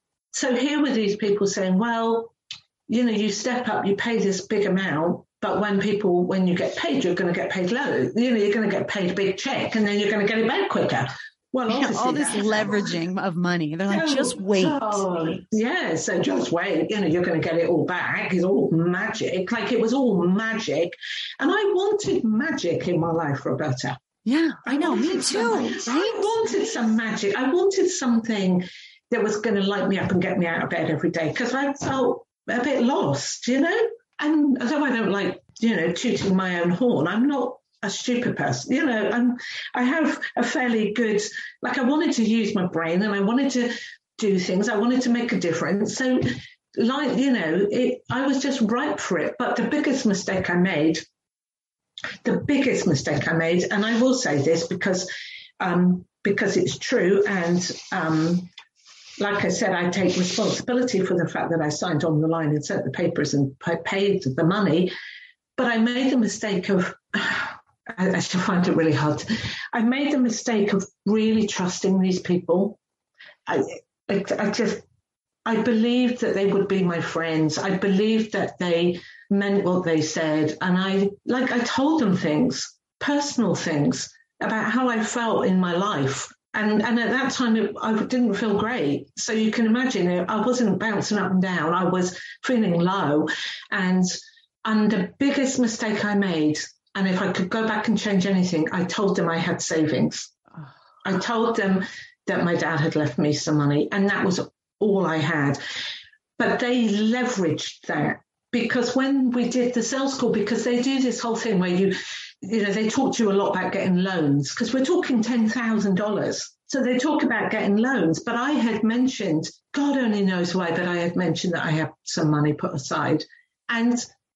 D: so here were these people saying, well, you know, you step up, you pay this big amount, but when people, when you get paid, you're going to get paid low. You know, you're going to get paid a big check and then you're going to get it back quicker. Well,
E: yeah, all this leveraging of money. They're like, oh, just wait.
D: Oh, yeah, so just wait. You know, you're going to get it all back. It's all magic. Like it was all magic. And I wanted magic in my life, Roberta.
E: Yeah, I know. Me too. Right?
D: I wanted some magic. I wanted something that was going to light me up and get me out of bed every day because I felt a bit lost, you know? And although I don't like, you know, tooting my own horn, I'm not a stupid person. You know, I'm, I have a fairly good, like I wanted to use my brain and I wanted to do things. I wanted to make a difference. So, like, you know, it, I was just ripe for it. But the biggest mistake I made, the biggest mistake I made, and I will say this because, um, because it's true and, um, like I said, I take responsibility for the fact that I signed on the line and sent the papers and paid the money. But I made the mistake of, I, I still find it really hard. I made the mistake of really trusting these people. I, I, I just, I believed that they would be my friends. I believed that they meant what they said. And I, like, I told them things, personal things about how I felt in my life. And, and at that time, it, I didn't feel great. So you can imagine it, I wasn't bouncing up and down. I was feeling low. And, and the biggest mistake I made, and if I could go back and change anything, I told them I had savings. I told them that my dad had left me some money, and that was all I had. But they leveraged that because when we did the sales call, because they do this whole thing where you, you know, they talk to you a lot about getting loans because we're talking ten thousand dollars. So they talk about getting loans. But I had mentioned, God only knows why, but I had mentioned that I had some money put aside. And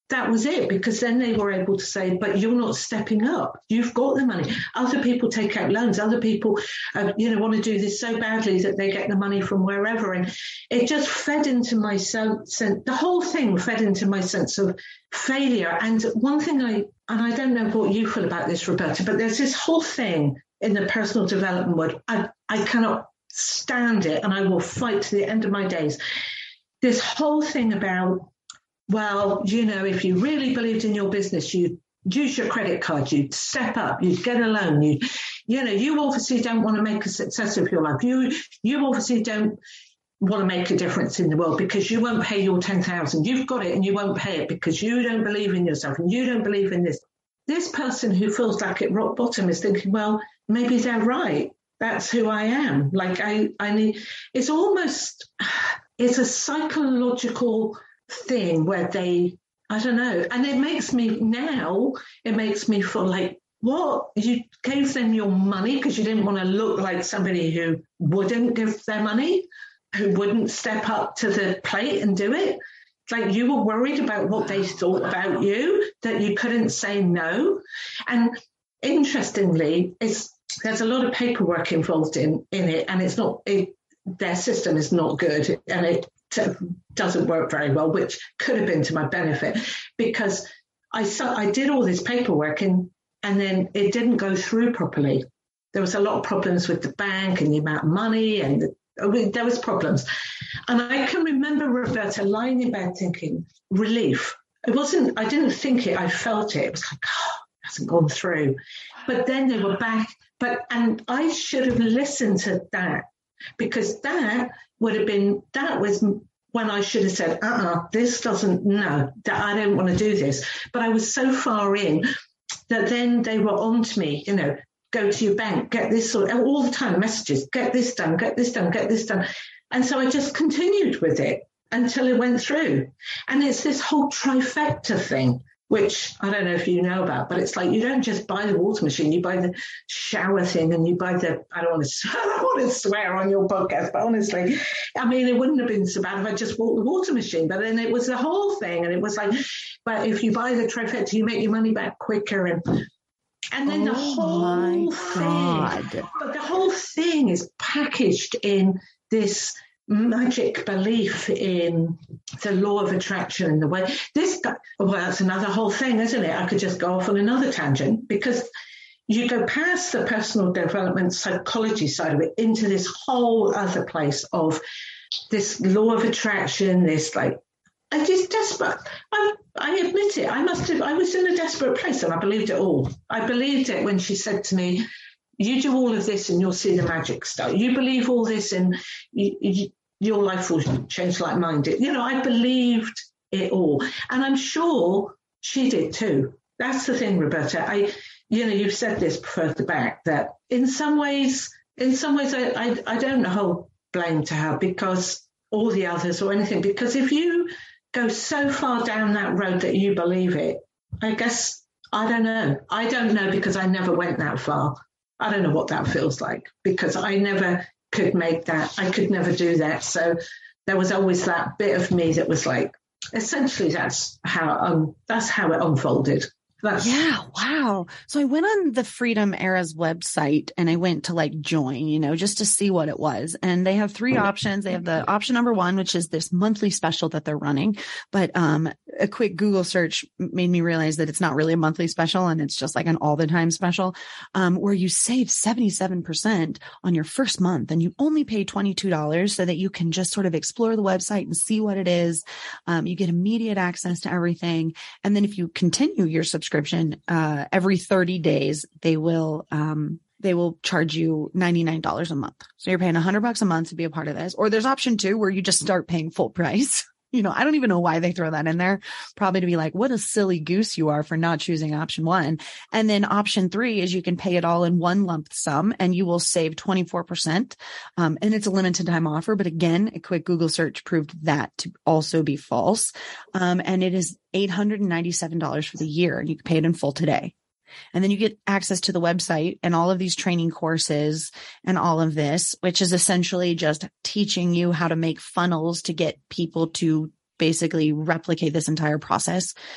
D: that was it, because then they were able to say, but you're not stepping up. You've got the money. Other people take out loans. Other people, uh, you know, want to do this so badly that they get the money from wherever. And it just fed into my sense, the whole thing fed into my sense of failure. And one thing I, and I don't know what you feel about this, Roberta, but there's this whole thing in the personal development world. I, I cannot stand it, and I will fight to the end of my days. This whole thing about, well, you know, if you really believed in your business, you'd use your credit card, you'd step up, you'd get a loan, you, you know, you obviously don't want to make a success of your life. You, you obviously don't want to make a difference in the world because you won't pay your ten thousand. You've got it and you won't pay it because you don't believe in yourself and you don't believe in this. This person who feels like at rock bottom is thinking, well, maybe they're right. That's who I am. Like I, I need, it's almost, it's a psychological thing where they, I don't know, and it makes me now, it makes me feel like, what? You gave them your money because you didn't want to look like somebody who wouldn't give their money, who wouldn't step up to the plate and do it. Like you were worried about what they thought about you, that you couldn't say no. And interestingly, it's, there's a lot of paperwork involved in, in it, and it's not, it, their system is not good, and it doesn't work very well, which could have been to my benefit, because I saw, I did all this paperwork and and then it didn't go through properly. There was a lot of problems with the bank and the amount of money, and the, I mean, there was problems. And I can remember, Roberta, lying in bed thinking, relief. It wasn't, I didn't think it, I felt it. It was like, oh, it hasn't gone through. But then they were back. But, and I should have listened to that, because that would have been, that was when I should have said, uh-uh, this doesn't, no, that I don't want to do this. But I was so far in that then they were on to me, you know, go to your bank, get this sort, all the time, messages, get this done, get this done, get this done. And so I just continued with it until it went through. And it's this whole trifecta thing, which I don't know if you know about, but it's like you don't just buy the water machine, you buy the shower thing, and you buy the, I don't want to, I don't want to swear on your podcast, but honestly, I mean, it wouldn't have been so bad if I just bought the water machine, but then it was the whole thing, and it was like, but if you buy the trifecta, you make your money back quicker, and and then
E: oh
D: the whole thing, but the whole thing is packaged in this magic belief in the law of attraction and the way this guy, well, that's another whole thing, isn't it? I could just go off on another tangent, because you go past the personal development psychology side of it into this whole other place of this law of attraction, this like, I just desperate. I, I admit it. I must have, I was in a desperate place, and I believed it all. I believed it when she said to me, you do all of this and you'll see the magic start. You believe all this and you, you, your life will change like mine did. You know, I believed it all. And I'm sure she did too. That's the thing, Roberta. I, you know, you've said this further back, that in some ways, in some ways, I, I, I don't hold blame to her because all the others or anything, because if you go so far down that road that you believe it, I guess, I don't know. I don't know because I never went that far. I don't know what that feels like, because I never could make that. I could never do that. So there was always that bit of me that was like, essentially that's how, um, that's how it unfolded. That's-
E: yeah. Wow. So I went on the Freedom Era's website and I went to like join, you know, just to see what it was. And they have three options. They have the option number one, which is this monthly special that they're running. But, um, a quick Google search made me realize that it's not really a monthly special, and it's just like an all the time special, um, where you save seventy-seven percent on your first month, and you only pay twenty-two dollars so that you can just sort of explore the website and see what it is. Um, you get immediate access to everything. And then if you continue your subscription, uh, every thirty days, they will, um, they will charge you ninety-nine dollars a month. So you're paying a hundred bucks a month to be a part of this. Or there's option two, where you just start paying full price. You know, I don't even know why they throw that in there. Probably to be like, what a silly goose you are for not choosing option one. And then option three is you can pay it all in one lump sum and you will save twenty-four percent. Um, and it's a limited time offer. But again, a quick Google search proved that to also be false. Um, and it is eight hundred ninety-seven dollars for the year, and you can pay it in full today. And then you get access to the website and all of these training courses and all of this, which is essentially just teaching you how to make funnels to get people to basically replicate this entire process.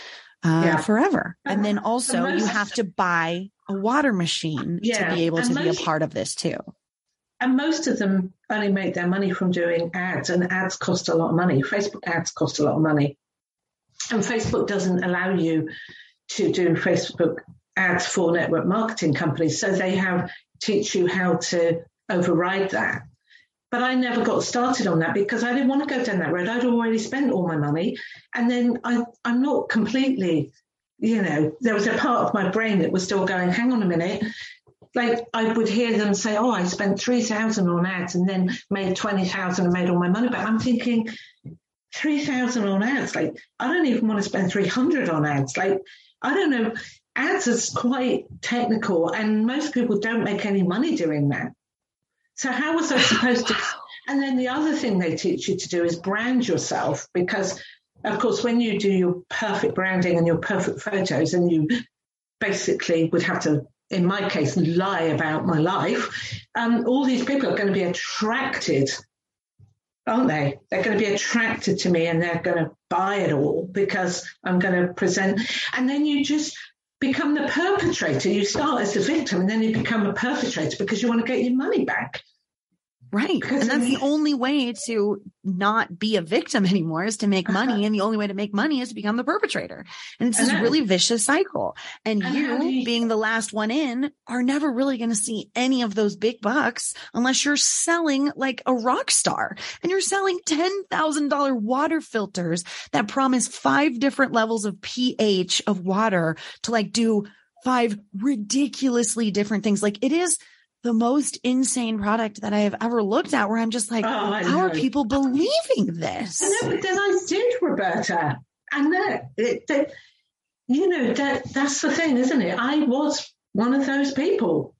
E: uh,
D: yeah.
E: forever. And then also
D: and most,
E: you have to buy a water machine
D: yeah,
E: to be able to
D: most,
E: be a part of this too.
D: And most of them only make their money from doing ads, and ads cost a lot of money. Facebook ads cost a lot of money. And Facebook doesn't allow you to do Facebook ads for network marketing companies. So they have teach you how to override that. But I never got started on that because I didn't want to go down that road. I'd already spent all my money. And then I, I'm not completely, you know, there was a part of my brain that was still going, hang on a minute. Like I would hear them say, oh, I spent three thousand on ads and then made twenty thousand and made all my money back. I'm thinking three thousand on ads. Like, I don't even want to spend three hundred on ads. Like, I don't know. Ads is quite technical and most people don't make any money doing that. So how was I supposed to? And then the other thing they teach you to do is brand yourself because, of course, when you do your perfect branding and your perfect photos and you basically would have to, in my case, lie about my life, um, all these people are going to be attracted, aren't they? They're going to be attracted to me and they're going to buy it all because I'm going to present. And then you just become the perpetrator. You start as the victim and then you become a perpetrator because you want to get your money back.
E: Right. Because and that's the only way to not be a victim anymore is to make money. And the only way to make money is to become the perpetrator. And it's this really vicious cycle. And, and you, you being the last one in are never really going to see any of those big bucks unless you're selling like a rock star and you're selling ten thousand dollars water filters that promise five different levels of pH of water to like do five ridiculously different things. Like it is the most insane product that I have ever looked at where I'm just like, oh, how are people believing this?
D: I know, but then I did, Roberta. And that, it, that you know, that that's the thing, isn't it? I was one of those people.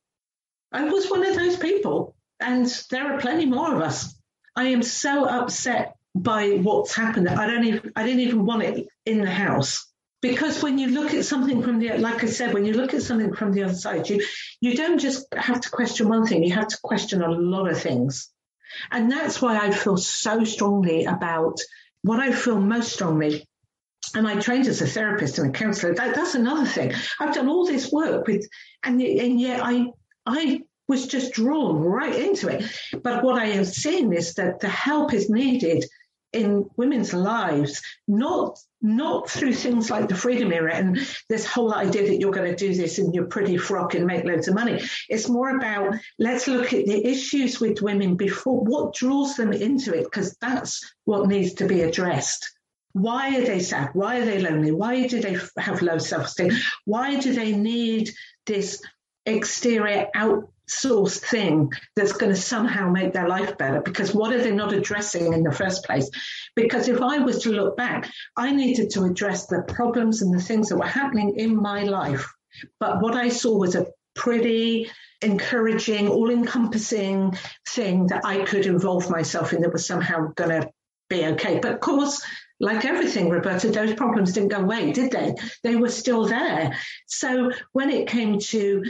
D: I was one of those people. And there are plenty more of us. I am so upset by what's happened. I don't even, I didn't even want it in the house. Because when you look at something from the, like I said, when you look at something from the other side, you, you don't just have to question one thing, you have to question a lot of things. And that's why I feel so strongly about what I feel most strongly. And I trained as a therapist and a counselor. That, that's another thing. I've done all this work with, and, and yet I, I was just drawn right into it. But what I am seeing is that the help is needed in women's lives, not not through things like the Freedom Era and this whole idea that you're going to do this in your pretty frock and make loads of money. It's more about let's look at the issues with women before, what draws them into it, because that's what needs to be addressed. Why are they sad? Why are they lonely? Why do they have low self-esteem? Why do they need this exterior outsourced thing that's going to somehow make their life better? Because what are they not addressing in the first place? Because if I was to look back, I needed to address the problems and the things that were happening in my life. But what I saw was a pretty encouraging, all-encompassing thing that I could involve myself in that was somehow going to be okay. But of course, like everything, Roberta, those problems didn't go away, did they? They were still there. So when it came to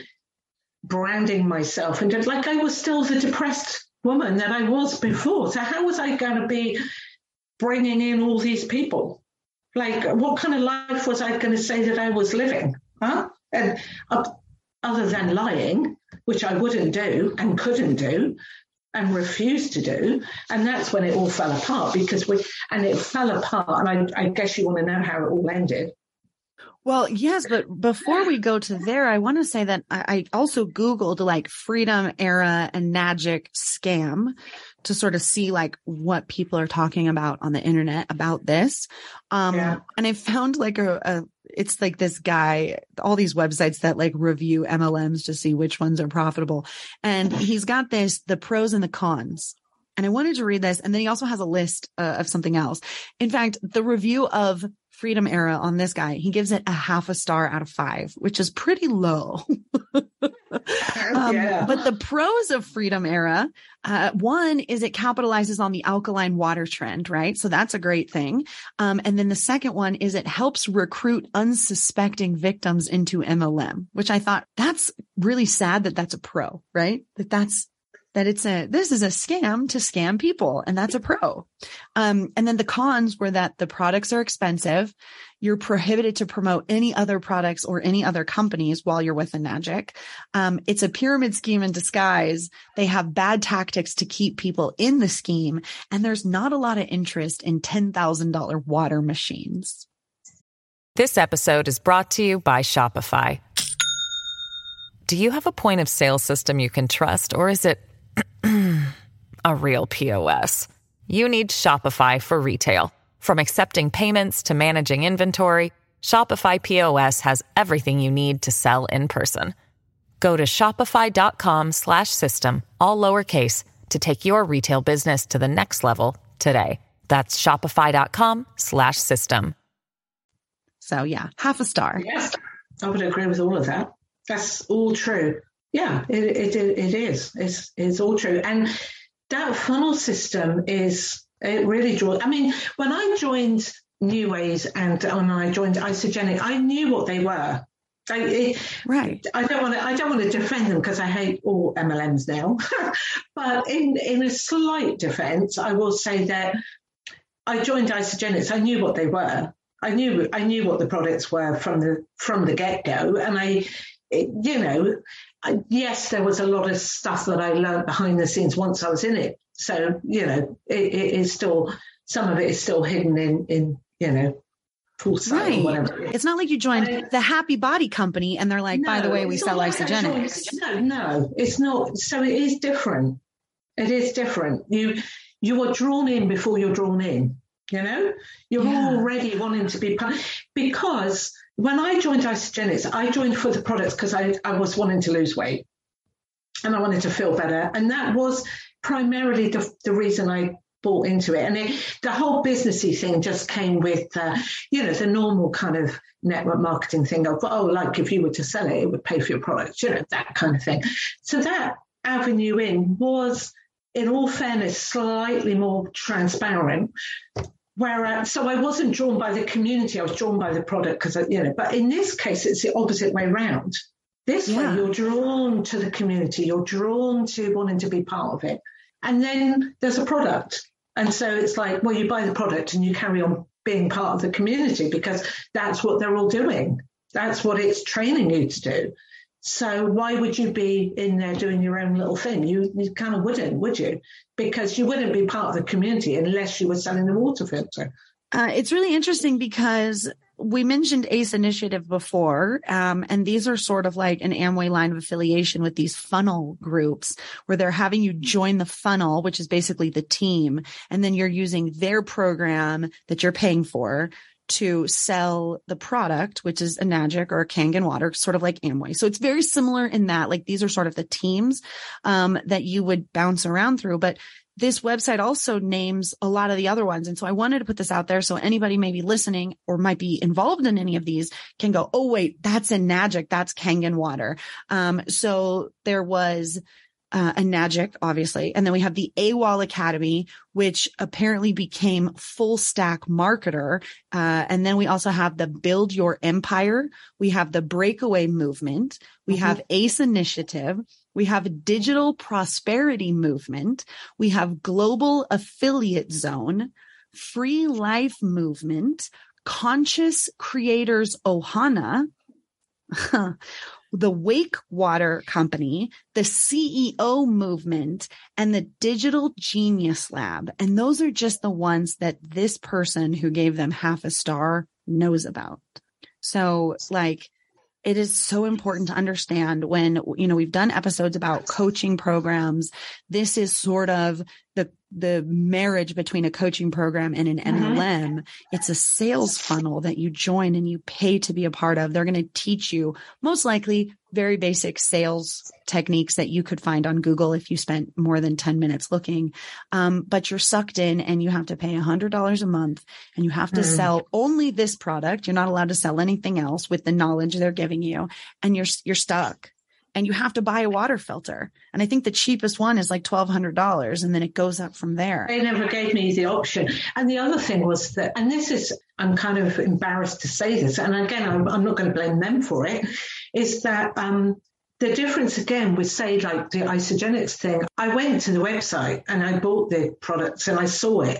D: branding myself, and like I was still the depressed woman that I was before. So how was I going to be bringing in all these people? Like, what kind of life was I going to say that I was living? Huh? And uh, other than lying, which I wouldn't do and couldn't do and refused to do. And that's when it all fell apart because we, and it fell apart. And I, I guess you want to know how it all ended.
E: Well, yes, but before we go to there, I want to say that I, I also Googled like Freedom Era and Nagic scam to sort of see like what people are talking about on the internet about this. Um, yeah. And I found like a, a, it's like this guy, all these websites that like review M L Ms to see which ones are profitable. And he's got this, the pros and the cons. And I wanted to read this. And then he also has a list uh, of something else. In fact, the review of Freedom Era on this guy, he gives it a half a star out of five, which is pretty low. um, yeah. But the pros of Freedom Era, uh, one is it capitalizes on the alkaline water trend, right? So that's a great thing. Um, and then the second one is it helps recruit unsuspecting victims into M L M, which I thought that's really sad that that's a pro, right? That that's that it's a, this is a scam to scam people. And that's a pro. Um, and then the cons were that the products are expensive. You're prohibited to promote any other products or any other companies while you're with Enagic. Um, it's a pyramid scheme in disguise. They have bad tactics to keep people in the scheme. And there's not a lot of interest in ten thousand dollars water machines.
A: This episode is brought to you by Shopify. Do you have a point of sale system you can trust, or is it a real P O S? You need Shopify for retail. From accepting payments to managing inventory, Shopify P O S has everything you need to sell in person. Go to shopify.com slash system, all lowercase, to take your retail business to the next level today. That's shopify.com slash system.
E: So yeah, half a star.
D: Yes, I would agree with all of that. That's all true. Yeah, it it, it is. It's, it's all true. And that funnel system is, it really draws. I mean, when I joined New Ways and when I joined Isagenix, I knew what they were. I, it,
E: right.
D: I don't want to. I don't want to defend them because I hate all M L Ms now. But in in a slight defence, I will say that I joined Isagenix. I knew what they were. I knew I knew what the products were from the from the get go, and I, it, you know, I, yes, there was a lot of stuff that I learned behind the scenes once I was in it. So you know, it, it is still some of it is still hidden in in you know.
E: Right.
D: Or whatever.
E: It's not like you joined I, the Happy Body Company and they're like, no, by the way, we sell like Isagenix.
D: No, no, it's not. So it is different. It is different. You you are drawn in before you're drawn in. You know, you're yeah. already wanting to be part. Because when I joined Isagenix, I joined for the products because I, I was wanting to lose weight and I wanted to feel better. And that was primarily the, the reason I bought into it. And it, the whole businessy thing just came with, uh, you know, the normal kind of network marketing thing of, oh, like if you were to sell it, it would pay for your product, you know, that kind of thing. So that avenue in was, in all fairness, slightly more transparent. Whereas, so I wasn't drawn by the community, I was drawn by the product because, you know, but in this case, it's the opposite way round. This yeah. way, you're drawn to the community, you're drawn to wanting to be part of it. And then there's a product. And so it's like, well, you buy the product and you carry on being part of the community because that's what they're all doing. That's what it's training you to do. So why would you be in there doing your own little thing? You, you kind of wouldn't, would you? Because you wouldn't be part of the community unless you were selling the water filter.
E: Uh, it's really interesting because we mentioned ACE Initiative before, um, and these are sort of like an Amway line of affiliation with these funnel groups where they're having you join the funnel, which is basically the team, and then you're using their program that you're paying for to sell the product, which is Enagic or Kangen water, sort of like Amway. So it's very similar in that, like, these are sort of the teams um, that you would bounce around through. But this website also names a lot of the other ones. And so I wanted to put this out there so anybody maybe listening or might be involved in any of these can go, oh, wait, that's Enagic, that's Kangen water. Um, so there was Uh, Enagic, obviously. And then we have the AWOL Academy, which apparently became Full Stack Marketer. Uh, and then we also have the Build Your Empire. We have the Breakaway Movement. We mm-hmm. have ACE Initiative. We have Digital Prosperity Movement. We have Global Affiliate Zone, Free Life Movement, Conscious Creators Ohana, the Wake Water Company, the C E O Movement, and the Digital Genius Lab. And those are just the ones that this person who gave them half a star knows about. So, like, it is so important to understand when, you know, we've done episodes about coaching programs. This is sort of the the marriage between a coaching program and an M L M. Mm-hmm. It's a sales funnel that you join and you pay to be a part of. They're going to teach you most likely very basic sales techniques that you could find on Google if you spent more than ten minutes looking. Um, but you're sucked in and you have to pay one hundred dollars a month and you have to mm. sell only this product. You're not allowed to sell anything else with the knowledge they're giving you. And you're, you're stuck. And you have to buy a water filter. And I think the cheapest one is like twelve hundred dollars. And then it goes up from there.
D: They never gave me the option. And the other thing was that, and this is, I'm kind of embarrassed to say this, and again, I'm, I'm not going to blame them for it, is that um, the difference again with, say, like the Isagenix thing, I went to the website and I bought the products and I saw it.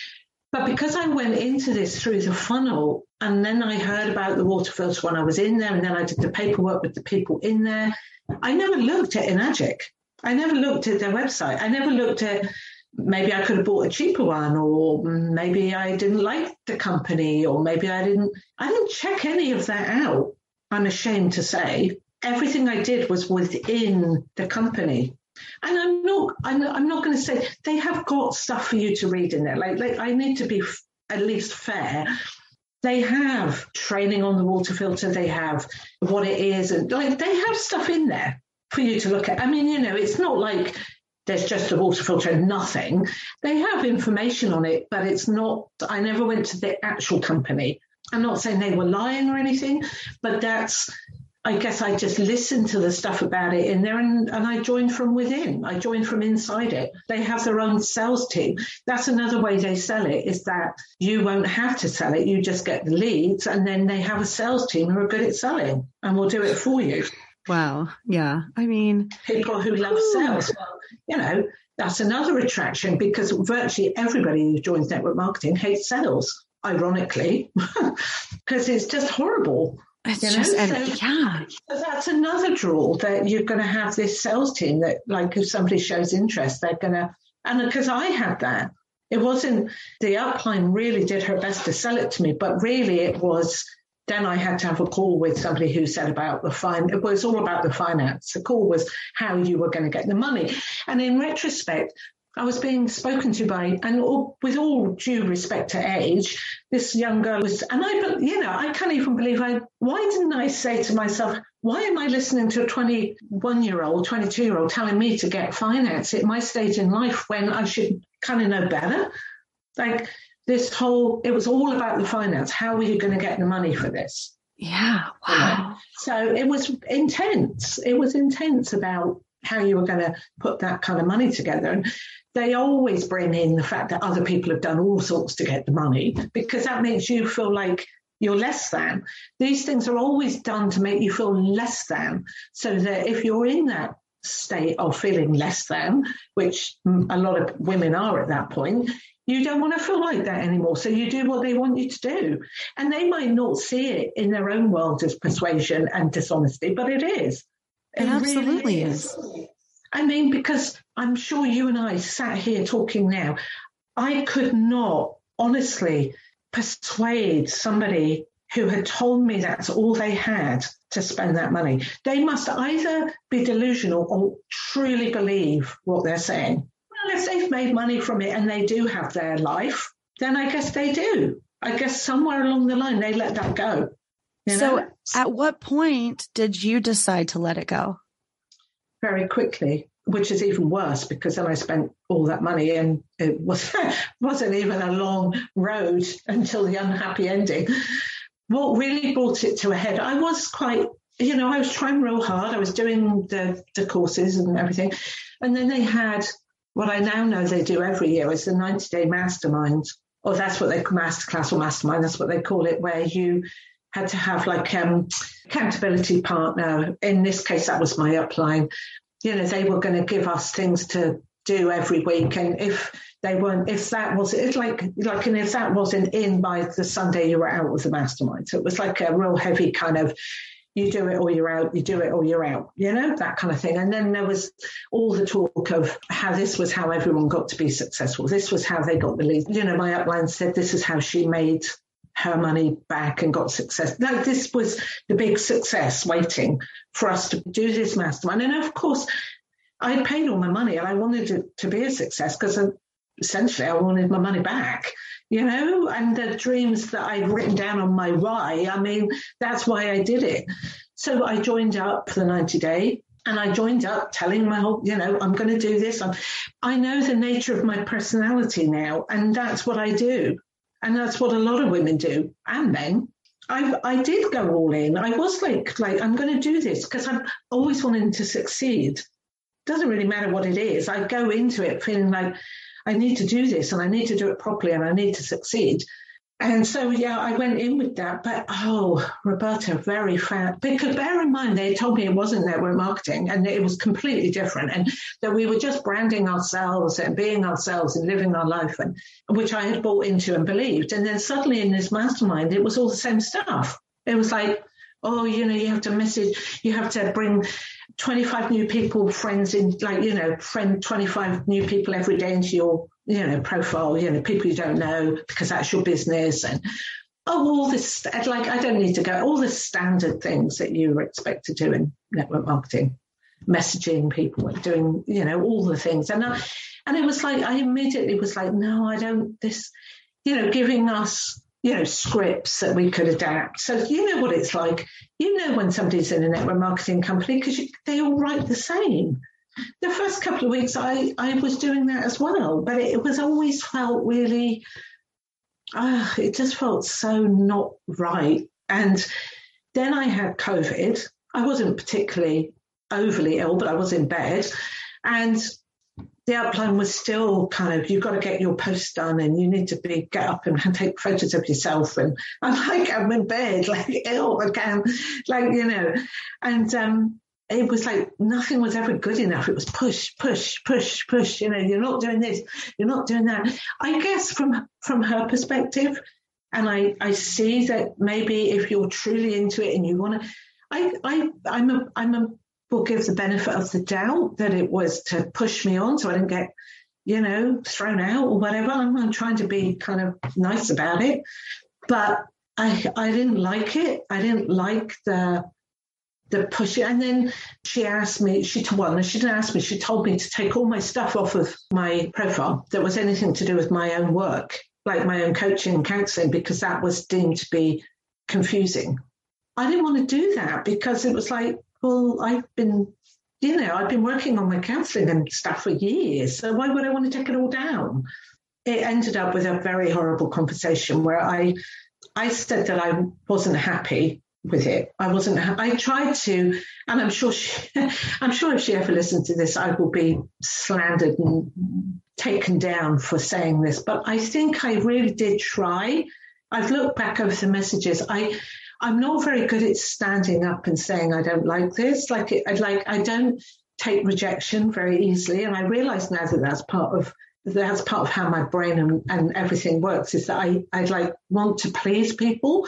D: But because I went into this through the funnel, and then I heard about the water filter when I was in there, and then I did the paperwork with the people in there, I never looked at Enagic. I never looked at their website. I never looked at, maybe I could have bought a cheaper one, or maybe I didn't like the company, or maybe I didn't, I didn't check any of that out, I'm ashamed to say. Everything I did was within the company. And I'm not, I'm, I'm not going to say they have got stuff for you to read in there. Like, like I need to be f- at least fair. They have training on the water filter. They have what it is. And like, they have stuff in there for you to look at. I mean, you know, it's not like there's just a water filter and nothing. They have information on it, but it's not, I never went to the actual company. I'm not saying they were lying or anything, but that's, I guess I just listened to the stuff about it in there, and, and I joined from within. I joined from inside it. They have their own sales team. That's another way they sell it, is that you won't have to sell it. You just get the leads, and then they have a sales team who are good at selling and will do it for you.
E: Wow. Yeah. I mean,
D: people who love sales. Well, you know, that's another attraction, because virtually everybody who joins network marketing hates sales, ironically, because it's just horrible.
E: It's
D: you know?
E: just, and
D: so,
E: yeah.
D: So that's another draw, that you're going to have this sales team that, like, if somebody shows interest, they're going to, and because I had that, it wasn't, the upline really did her best to sell it to me, but really it was, then I had to have a call with somebody who said about the fine. It was all about the finance. The call was how you were going to get the money. And in retrospect, I was being spoken to by, and all, with all due respect to age, this young girl was, and I, you know, I can't even believe I, why didn't I say to myself, why am I listening to a twenty-one-year-old, twenty-two-year-old telling me to get finance at my stage in life when I should kind of know better? Like this whole, it was all about the finance. How are you going to get the money for this?
E: Yeah. Wow.
D: So it was intense. It was intense about how you were going to put that kind of money together. And they always bring in the fact that other people have done all sorts to get the money, because that makes you feel like you're less than. These things are always done to make you feel less than, so that if you're in that state of feeling less than, which a lot of women are at that point, you don't want to feel like that anymore. So you do what they want you to do. And they might not see it in their own world as persuasion and dishonesty, but it is.
E: It, it absolutely really is. is.
D: I mean, because I'm sure you and I sat here talking now, I could not honestly persuade somebody who had told me that's all they had to spend that money. They must either be delusional or truly believe what they're saying. Well, if they've made money from it and they do have their life, then I guess they do. I guess somewhere along the line, they let that go. You
E: so
D: know?
E: At what point did you decide to let it go?
D: Very quickly, which is even worse, because then I spent all that money and it was, wasn't even a long road until the unhappy ending. What really brought it to a head, I was quite, you know, I was trying real hard. I was doing the, the courses and everything. And then they had what I now know they do every year is the ninety-day mastermind, or that's what they call masterclass or mastermind. That's what they call it, where you had to have like um accountability partner. In this case, that was my upline. You know, they were going to give us things to do every week. And if they weren't, if that was, it's like, like, and if that wasn't in by the Sunday, you were out with the mastermind. So it was like a real heavy kind of, you do it or you're out, you do it or you're out, you know, that kind of thing. And then there was all the talk of how this was how everyone got to be successful. This was how they got the lead. You know, my upline said this is how she made her money back and got success. Like this was the big success waiting for us to do this mastermind. And of course, I had paid all my money and I wanted it to be a success because essentially I wanted my money back, you know, and the dreams that I'd written down on my why, I mean, that's why I did it. So I joined up for the ninety day and I joined up telling my whole, you know, I'm going to do this. I'm, I know the nature of my personality now, and that's what I do. And that's what a lot of women do, and men. I I did go all in. I was like, like I'm going to do this because I'm always wanting to succeed. Doesn't really matter what it is. I go into it feeling like I need to do this and I need to do it properly and I need to succeed. And so, yeah, I went in with that. But, oh, Roberta, very fast. Because bear in mind, they told me it wasn't network marketing and it was completely different. And that we were just branding ourselves and being ourselves and living our life, and which I had bought into and believed. And then suddenly in this mastermind, it was all the same stuff. It was like, oh, you know, you have to message, you have to bring twenty-five new people, friends in, like, you know, friend twenty-five new people every day into your, you know, profile, you know, people you don't know because that's your business. And, oh, all this, like, I don't need to go, all the standard things that you expect to do in network marketing, messaging people and doing, you know, all the things. And I, and it was like, I immediately was like, no, I don't, this, you know, giving us, you know, scripts that we could adapt. So you know what it's like. You know when somebody's in a network marketing company because they all write the same. The first couple of weeks, I, I was doing that as well, but it, it was always felt really, uh, it just felt so not right. And then I had COVID. I wasn't particularly overly ill, but I was in bed. And the upline was still kind of, you've got to get your posts done and you need to be get up and take photos of yourself. And I'm like, I'm in bed, like ill again, like, you know, and um, it was like nothing was ever good enough. It was push, push, push, push. You know, you're not doing this, you're not doing that. I guess from from her perspective, and I, I see that maybe if you're truly into it and you want to, I, I, I'm a, I'm a, will give the benefit of the doubt that it was to push me on so I didn't get, you know, thrown out or whatever. I'm, I'm trying to be kind of nice about it, but I I didn't like it. I didn't like the the push. And then she asked me, she well, she didn't ask me, she told me to take all my stuff off of my profile that was anything to do with my own work, like my own coaching and counseling, because that was deemed to be confusing. I didn't want to do that because it was like, well, I've been, you know, I've been working on my counselling and stuff for years, so why would I want to take it all down? It ended up with a very horrible conversation where I, I said that I wasn't happy with it. I wasn't. I tried to, and I'm sure she, I'm sure if she ever listens to this, I will be slandered and taken down for saying this. But I think I really did try. I've looked back over the messages. I. I'm not very good at standing up and saying I don't like this. Like, it, like I don't take rejection very easily, and I realise now that that's part of that's part of how my brain and, and everything works. Is that I I like want to please people,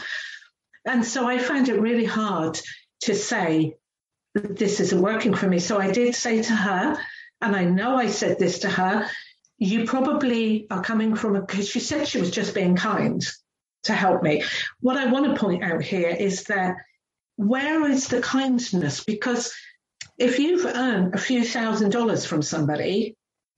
D: and so I found it really hard to say this isn't working for me. So I did say to her, and I know I said this to her, you probably are coming from a, because she said she was just being kind to help me. What I want to point out here is that where is the kindness? Because if you've earned a few thousand dollars from somebody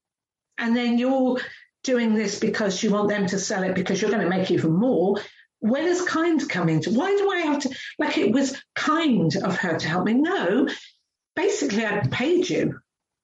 D: and then you're doing this because you want them to sell it because you're going to make even more, where does kind come into? Why do I have to, like it was kind of her to help me? No, basically I paid you.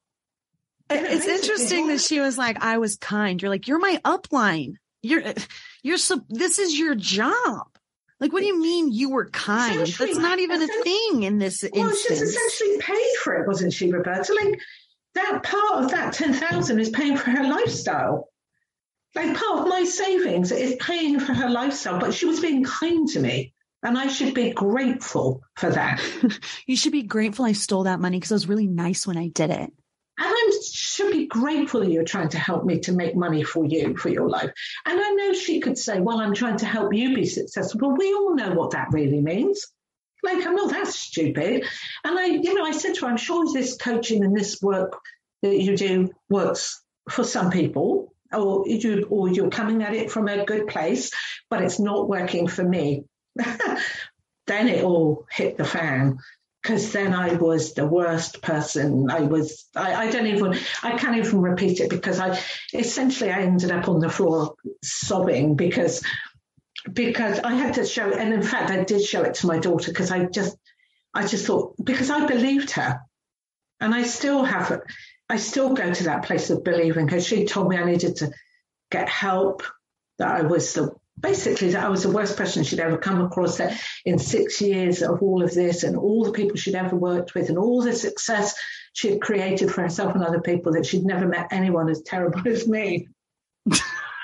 E: It's interesting that she was like, I was kind. You're like, you're my upline. You're, you're so, this is your job. Like, what do you mean you were kind? That's not even a thing in this
D: well,
E: instance.
D: Well, she's essentially paid for it, wasn't she, Roberta? Like, that part of that ten thousand is paying for her lifestyle. Like, part of my savings is paying for her lifestyle, but she was being kind to me. And I should be grateful for that.
E: You should be grateful I stole that money because it was really nice when I did it.
D: And I should be grateful that you're trying to help me to make money for you, for your life. And I know she could say, well, I'm trying to help you be successful. But we all know what that really means. Like, I'm not that stupid. And I, you know, I said to her, I'm sure this coaching and this work that you do works for some people, or you, or you're coming at it from a good place, but it's not working for me. Then it all hit the fan. Because then I was the worst person. I was, I, I don't even, I can't even repeat it because I, essentially I ended up on the floor sobbing because, because I had to show it. And in fact, I did show it to my daughter because I just, I just thought, because I believed her. And I still have, I still go to that place of believing because she told me I needed to get help, that I was the Basically, that I was the worst person she'd ever come across, that in six years of all of this and all the people she'd ever worked with and all the success she had created for herself and other people, that she'd never met anyone as terrible as me.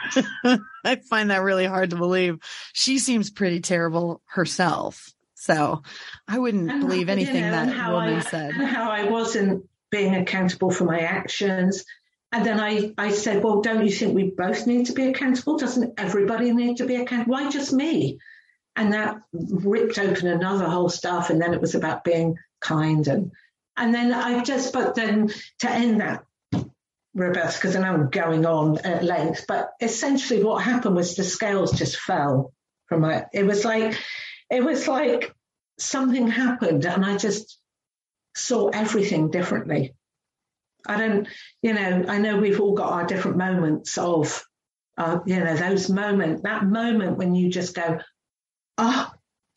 E: I find that really hard to believe. She seems pretty terrible herself. So I wouldn't
D: and,
E: believe anything
D: you know,
E: that
D: how
E: woman
D: I,
E: said.
D: And how I wasn't being accountable for my actions. And then I, I said, well, don't you think we both need to be accountable? Doesn't everybody need to be accountable? Why just me? And that ripped open another whole stuff. And then it was about being kind. And and then I just, but then to end that, Roberta, because I know I'm going on at length, but essentially what happened was the scales just fell from my, it was like, it was like something happened and I just saw everything differently. I don't, you know, I know we've all got our different moments of, uh, you know, those moments, that moment when you just go, oh,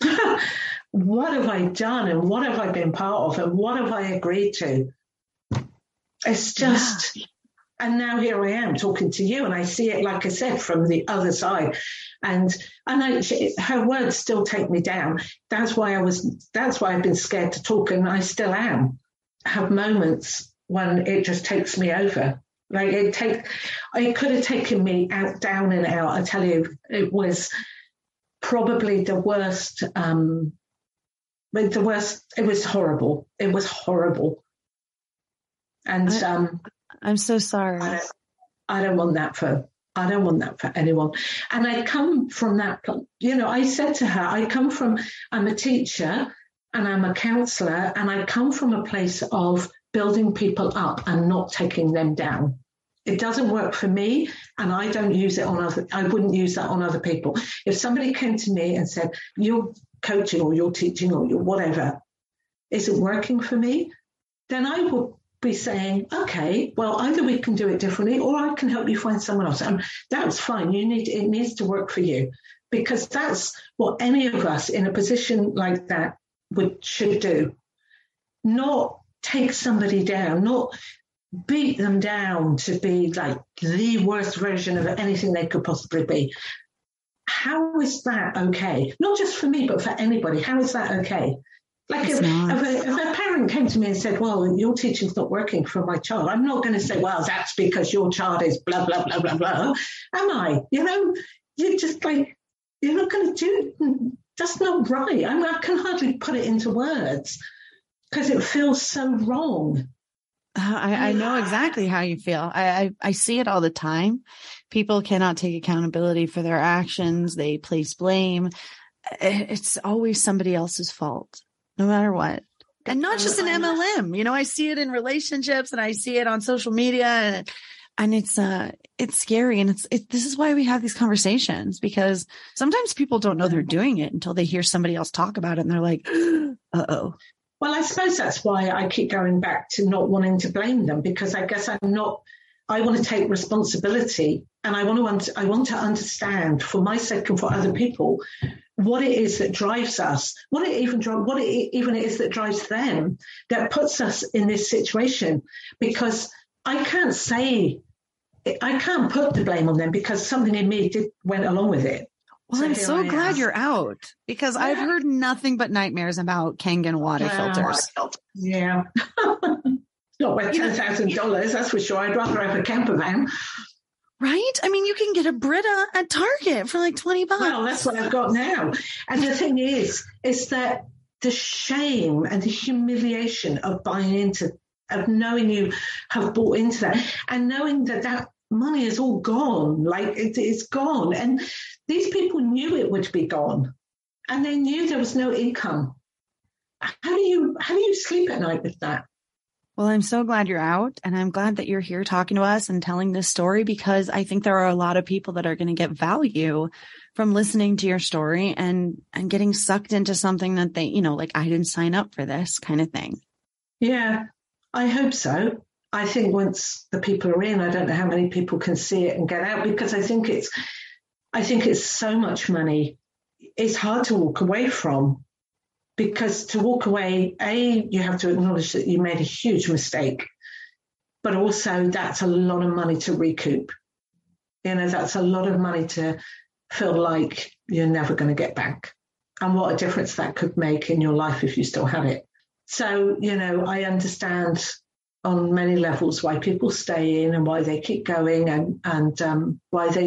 D: what have I done and what have I been part of and what have I agreed to? It's just, yeah. And now here I am talking to you and I see it, like I said, from the other side. And and I, she, her words still take me down. That's why I was, that's why I've been scared to talk and I still am. I have moments when it just takes me over. Like it take, it could have taken me out, down and out. I tell you, it was probably the worst, um, the worst, it was horrible. It was horrible. And
E: I,
D: um,
E: I'm so sorry.
D: I don't, I don't want that for, I don't want that for anyone. And I come from that, you know, I said to her, I come from, I'm a teacher and I'm a counselor and I come from a place of building people up and not taking them down. It doesn't work for me and I don't use it on other, I wouldn't use that on other people. If somebody came to me and said, you're coaching or you're teaching or you're whatever, isn't working for me, then I would be saying, okay, well, either we can do it differently or I can help you find someone else. And that's fine. You need, it needs to work for you because that's what any of us in a position like that would, should do. Not take somebody down, not beat them down to be like the worst version of anything they could possibly be. How is that okay? Not just for me, but for anybody. How is that okay? Like if, if, a, if a parent came to me and said, well, your teaching's not working for my child, I'm not going to say, well, that's because your child is blah, blah, blah, blah, blah. Am I? You know, you're just like, you're not going to do it. That's not right. I mean, I can hardly put it into words because it feels so wrong.
E: Uh, I, I know exactly how you feel. I, I, I see it all the time. People cannot take accountability for their actions. They place blame. It's always somebody else's fault. No matter what. And not just in M L M, you know, I see it in relationships and I see it on social media and, and it's, uh, it's scary. And it's, it, this is why we have these conversations because sometimes people don't know they're doing it until they hear somebody else talk about it and they're like, uh oh.
D: Well, I suppose that's why I keep going back to not wanting to blame them because I guess I'm not, I want to take responsibility and I want to, I want to understand for my sake and for other people what it is that drives us, what it even what it even is that drives them, that puts us in this situation. Because I can't say, I can't put the blame on them because something in me did went along with it.
E: Well, so I'm so glad you're out because yeah. I've heard nothing but nightmares about Kangen water uh, filters.
D: Yeah. Not worth ten thousand dollars, that's for sure. I'd rather have a camper van.
E: Right? I mean, you can get a Brita at Target for like twenty bucks.
D: Well, that's what I've got now. And the thing is, is that the shame and the humiliation of buying into, of knowing you have bought into that and knowing that that money is all gone, like it, it's gone. And these people knew it would be gone and they knew there was no income. How do you, how do you sleep at night with that?
E: Well, I'm so glad you're out and I'm glad that you're here talking to us and telling this story because I think there are a lot of people that are going to get value from listening to your story and, and getting sucked into something that they, you know, like I didn't sign up for this kind of thing.
D: Yeah, I hope so. I think once the people are in, I don't know how many people can see it and get out because I think it's, I think it's so much money. It's hard to walk away from. Because to walk away, A, you have to acknowledge that you made a huge mistake, but also that's a lot of money to recoup. You know, that's a lot of money to feel like you're never going to get back. And what a difference that could make in your life if you still have it. So, you know, I understand on many levels why people stay in and why they keep going and, and um, why they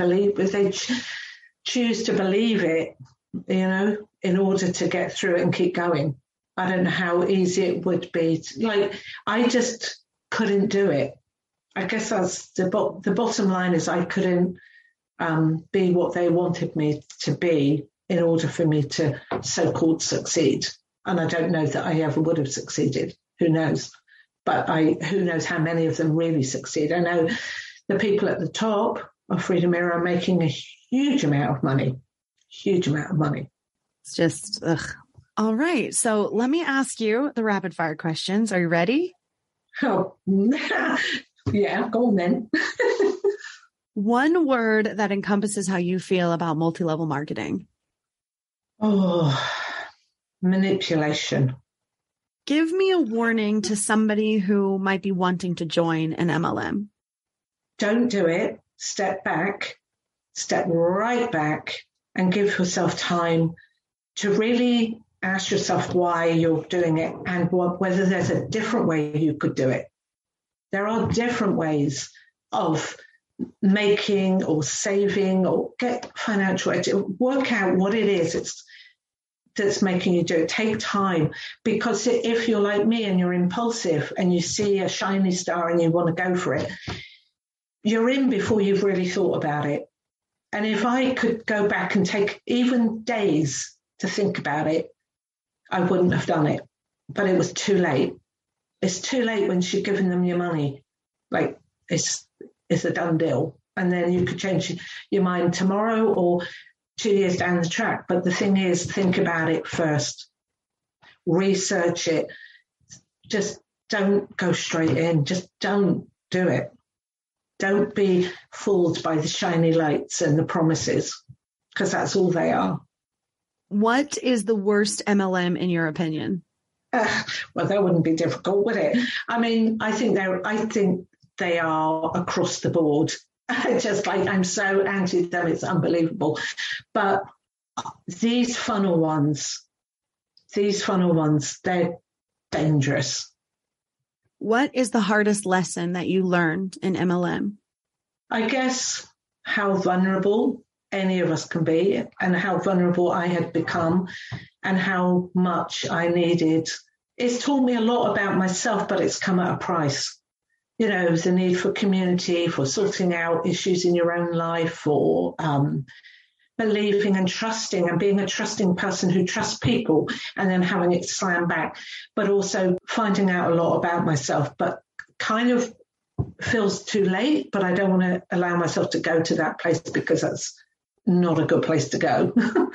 D: believe, if they ch- choose to believe it, you know, in order to get through it and keep going. I don't know how easy it would be. To, like, I just couldn't do it. I guess that's the, bo- the bottom line is I couldn't um, be what they wanted me to be in order for me to so-called succeed. And I don't know that I ever would have succeeded. Who knows? But I, who knows how many of them really succeed. I know the people at the top of Freedom Era are making a huge amount of money, huge amount of money.
E: It's just, ugh. All right. So let me ask you the rapid fire questions. Are you ready?
D: Oh, yeah, go on then.
E: One word that encompasses how you feel about multi-level marketing.
D: Oh, manipulation.
E: Give me a warning to somebody who might be wanting to join an M L M.
D: Don't do it. Step back, step right back and give yourself time to really ask yourself why you're doing it and what, whether there's a different way you could do it. There are different ways of making or saving or get financial aid. Work out what it is it's, that's making you do it. Take time, because if you're like me and you're impulsive and you see a shiny star and you want to go for it, you're in before you've really thought about it. And if I could go back and take even days to think about it, I wouldn't have done it. But it was too late. It's too late once you've given them your money. Like, it's it's a done deal. And then you could change your mind tomorrow or two years down the track. But the thing is, think about it first. Research it. Just don't go straight in. Just don't do it. Don't be fooled by the shiny lights and the promises, because that's all they are.
E: What is the worst M L M in your opinion?
D: Uh, well, that wouldn't be difficult, would it? I mean, I think they're. I think they are across the board. Just like I'm so anti them, it's unbelievable. But these funnel ones, these funnel ones, they're dangerous.
E: What is the hardest lesson that you learned in M L M?
D: I guess how vulnerable any of us can be, and how vulnerable I had become, and how much I needed. It's taught me a lot about myself, but it's come at a price. You know, the need for community, for sorting out issues in your own life, for um, believing and trusting and being a trusting person who trusts people and then having it slam back, but also finding out a lot about myself, but kind of feels too late, but I don't want to allow myself to go to that place because that's not a good place to go.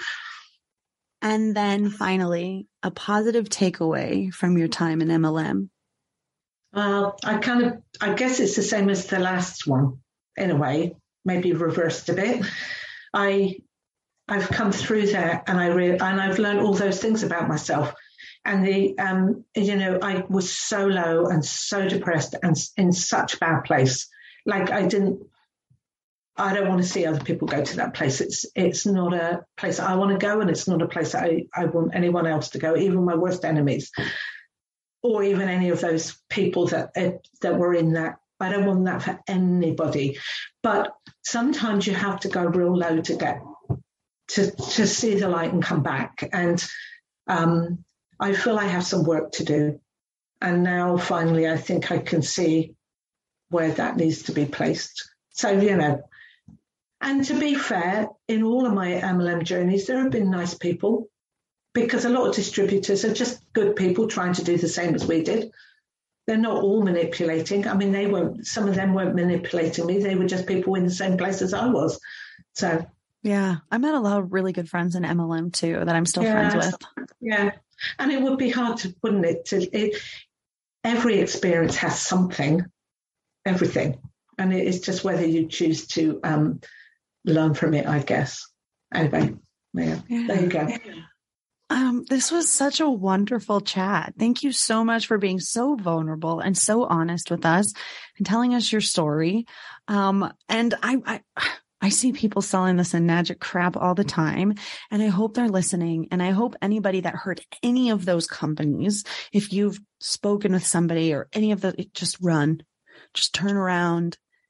E: And then finally, a positive takeaway from your time in M L M.
D: Well, I kind of, I guess it's the same as the last one in a way, maybe reversed a bit. I, I've come through there and I re- and I've learned all those things about myself. And the, um, you know, I was so low and so depressed and in such a bad place. Like I didn't, I don't want to see other people go to that place. It's it's not a place I want to go, and it's not a place I, I want anyone else to go, even my worst enemies, or even any of those people that that were in that. I don't want that for anybody. But sometimes you have to go real low to get to to see the light and come back. And um, I feel I have some work to do. And now finally, I think I can see where that needs to be placed. So, you know, and to be fair, in all of my M L M journeys, there have been nice people, because a lot of distributors are just good people trying to do the same as we did. They're not all manipulating. I mean, they weren't, some of them weren't manipulating me. They were just people in the same place as I was. So,
E: yeah, I met a lot of really good friends in M L M too, that I'm still
D: yeah,
E: friends with.
D: Yeah. And it would be hard to, wouldn't it? To, it every experience has something, everything. And it is just whether you choose to um, learn from it, I guess. Anyway, yeah, yeah. There you go.
E: Um, this was such a wonderful chat. Thank you so much for being so vulnerable and so honest with us and telling us your story. Um, and I, I, I see people selling this in magic crap all the time, and I hope they're listening. And I hope anybody that heard any of those companies, if you've spoken with somebody or any of the, just run, just turn around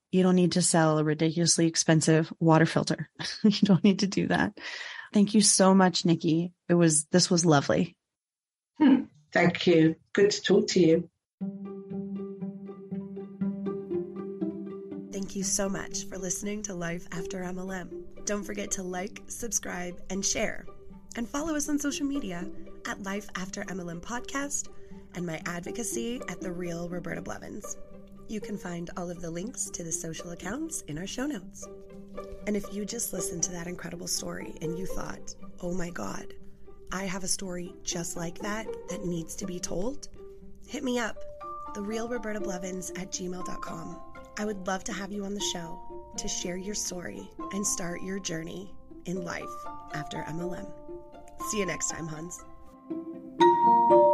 E: You don't need to sell a ridiculously expensive water filter. You don't need to do that. Thank you so much, Nikki. It was, this was lovely.
D: Hmm. Thank you. Good to talk to you.
B: Thank you so much for listening to Life After M L M. Don't forget to like, subscribe, and share. And follow us on social media at Life After M L M Podcast and my advocacy at The Real Roberta Blevins. You can find all of the links to the social accounts in our show notes. And if you just listened to that incredible story and you thought, oh my God, I have a story just like that that needs to be told, hit me up, therealrobertablevins at gmail dot com. I would love to have you on the show to share your story and start your journey in life after M L M. See you next time, Huns.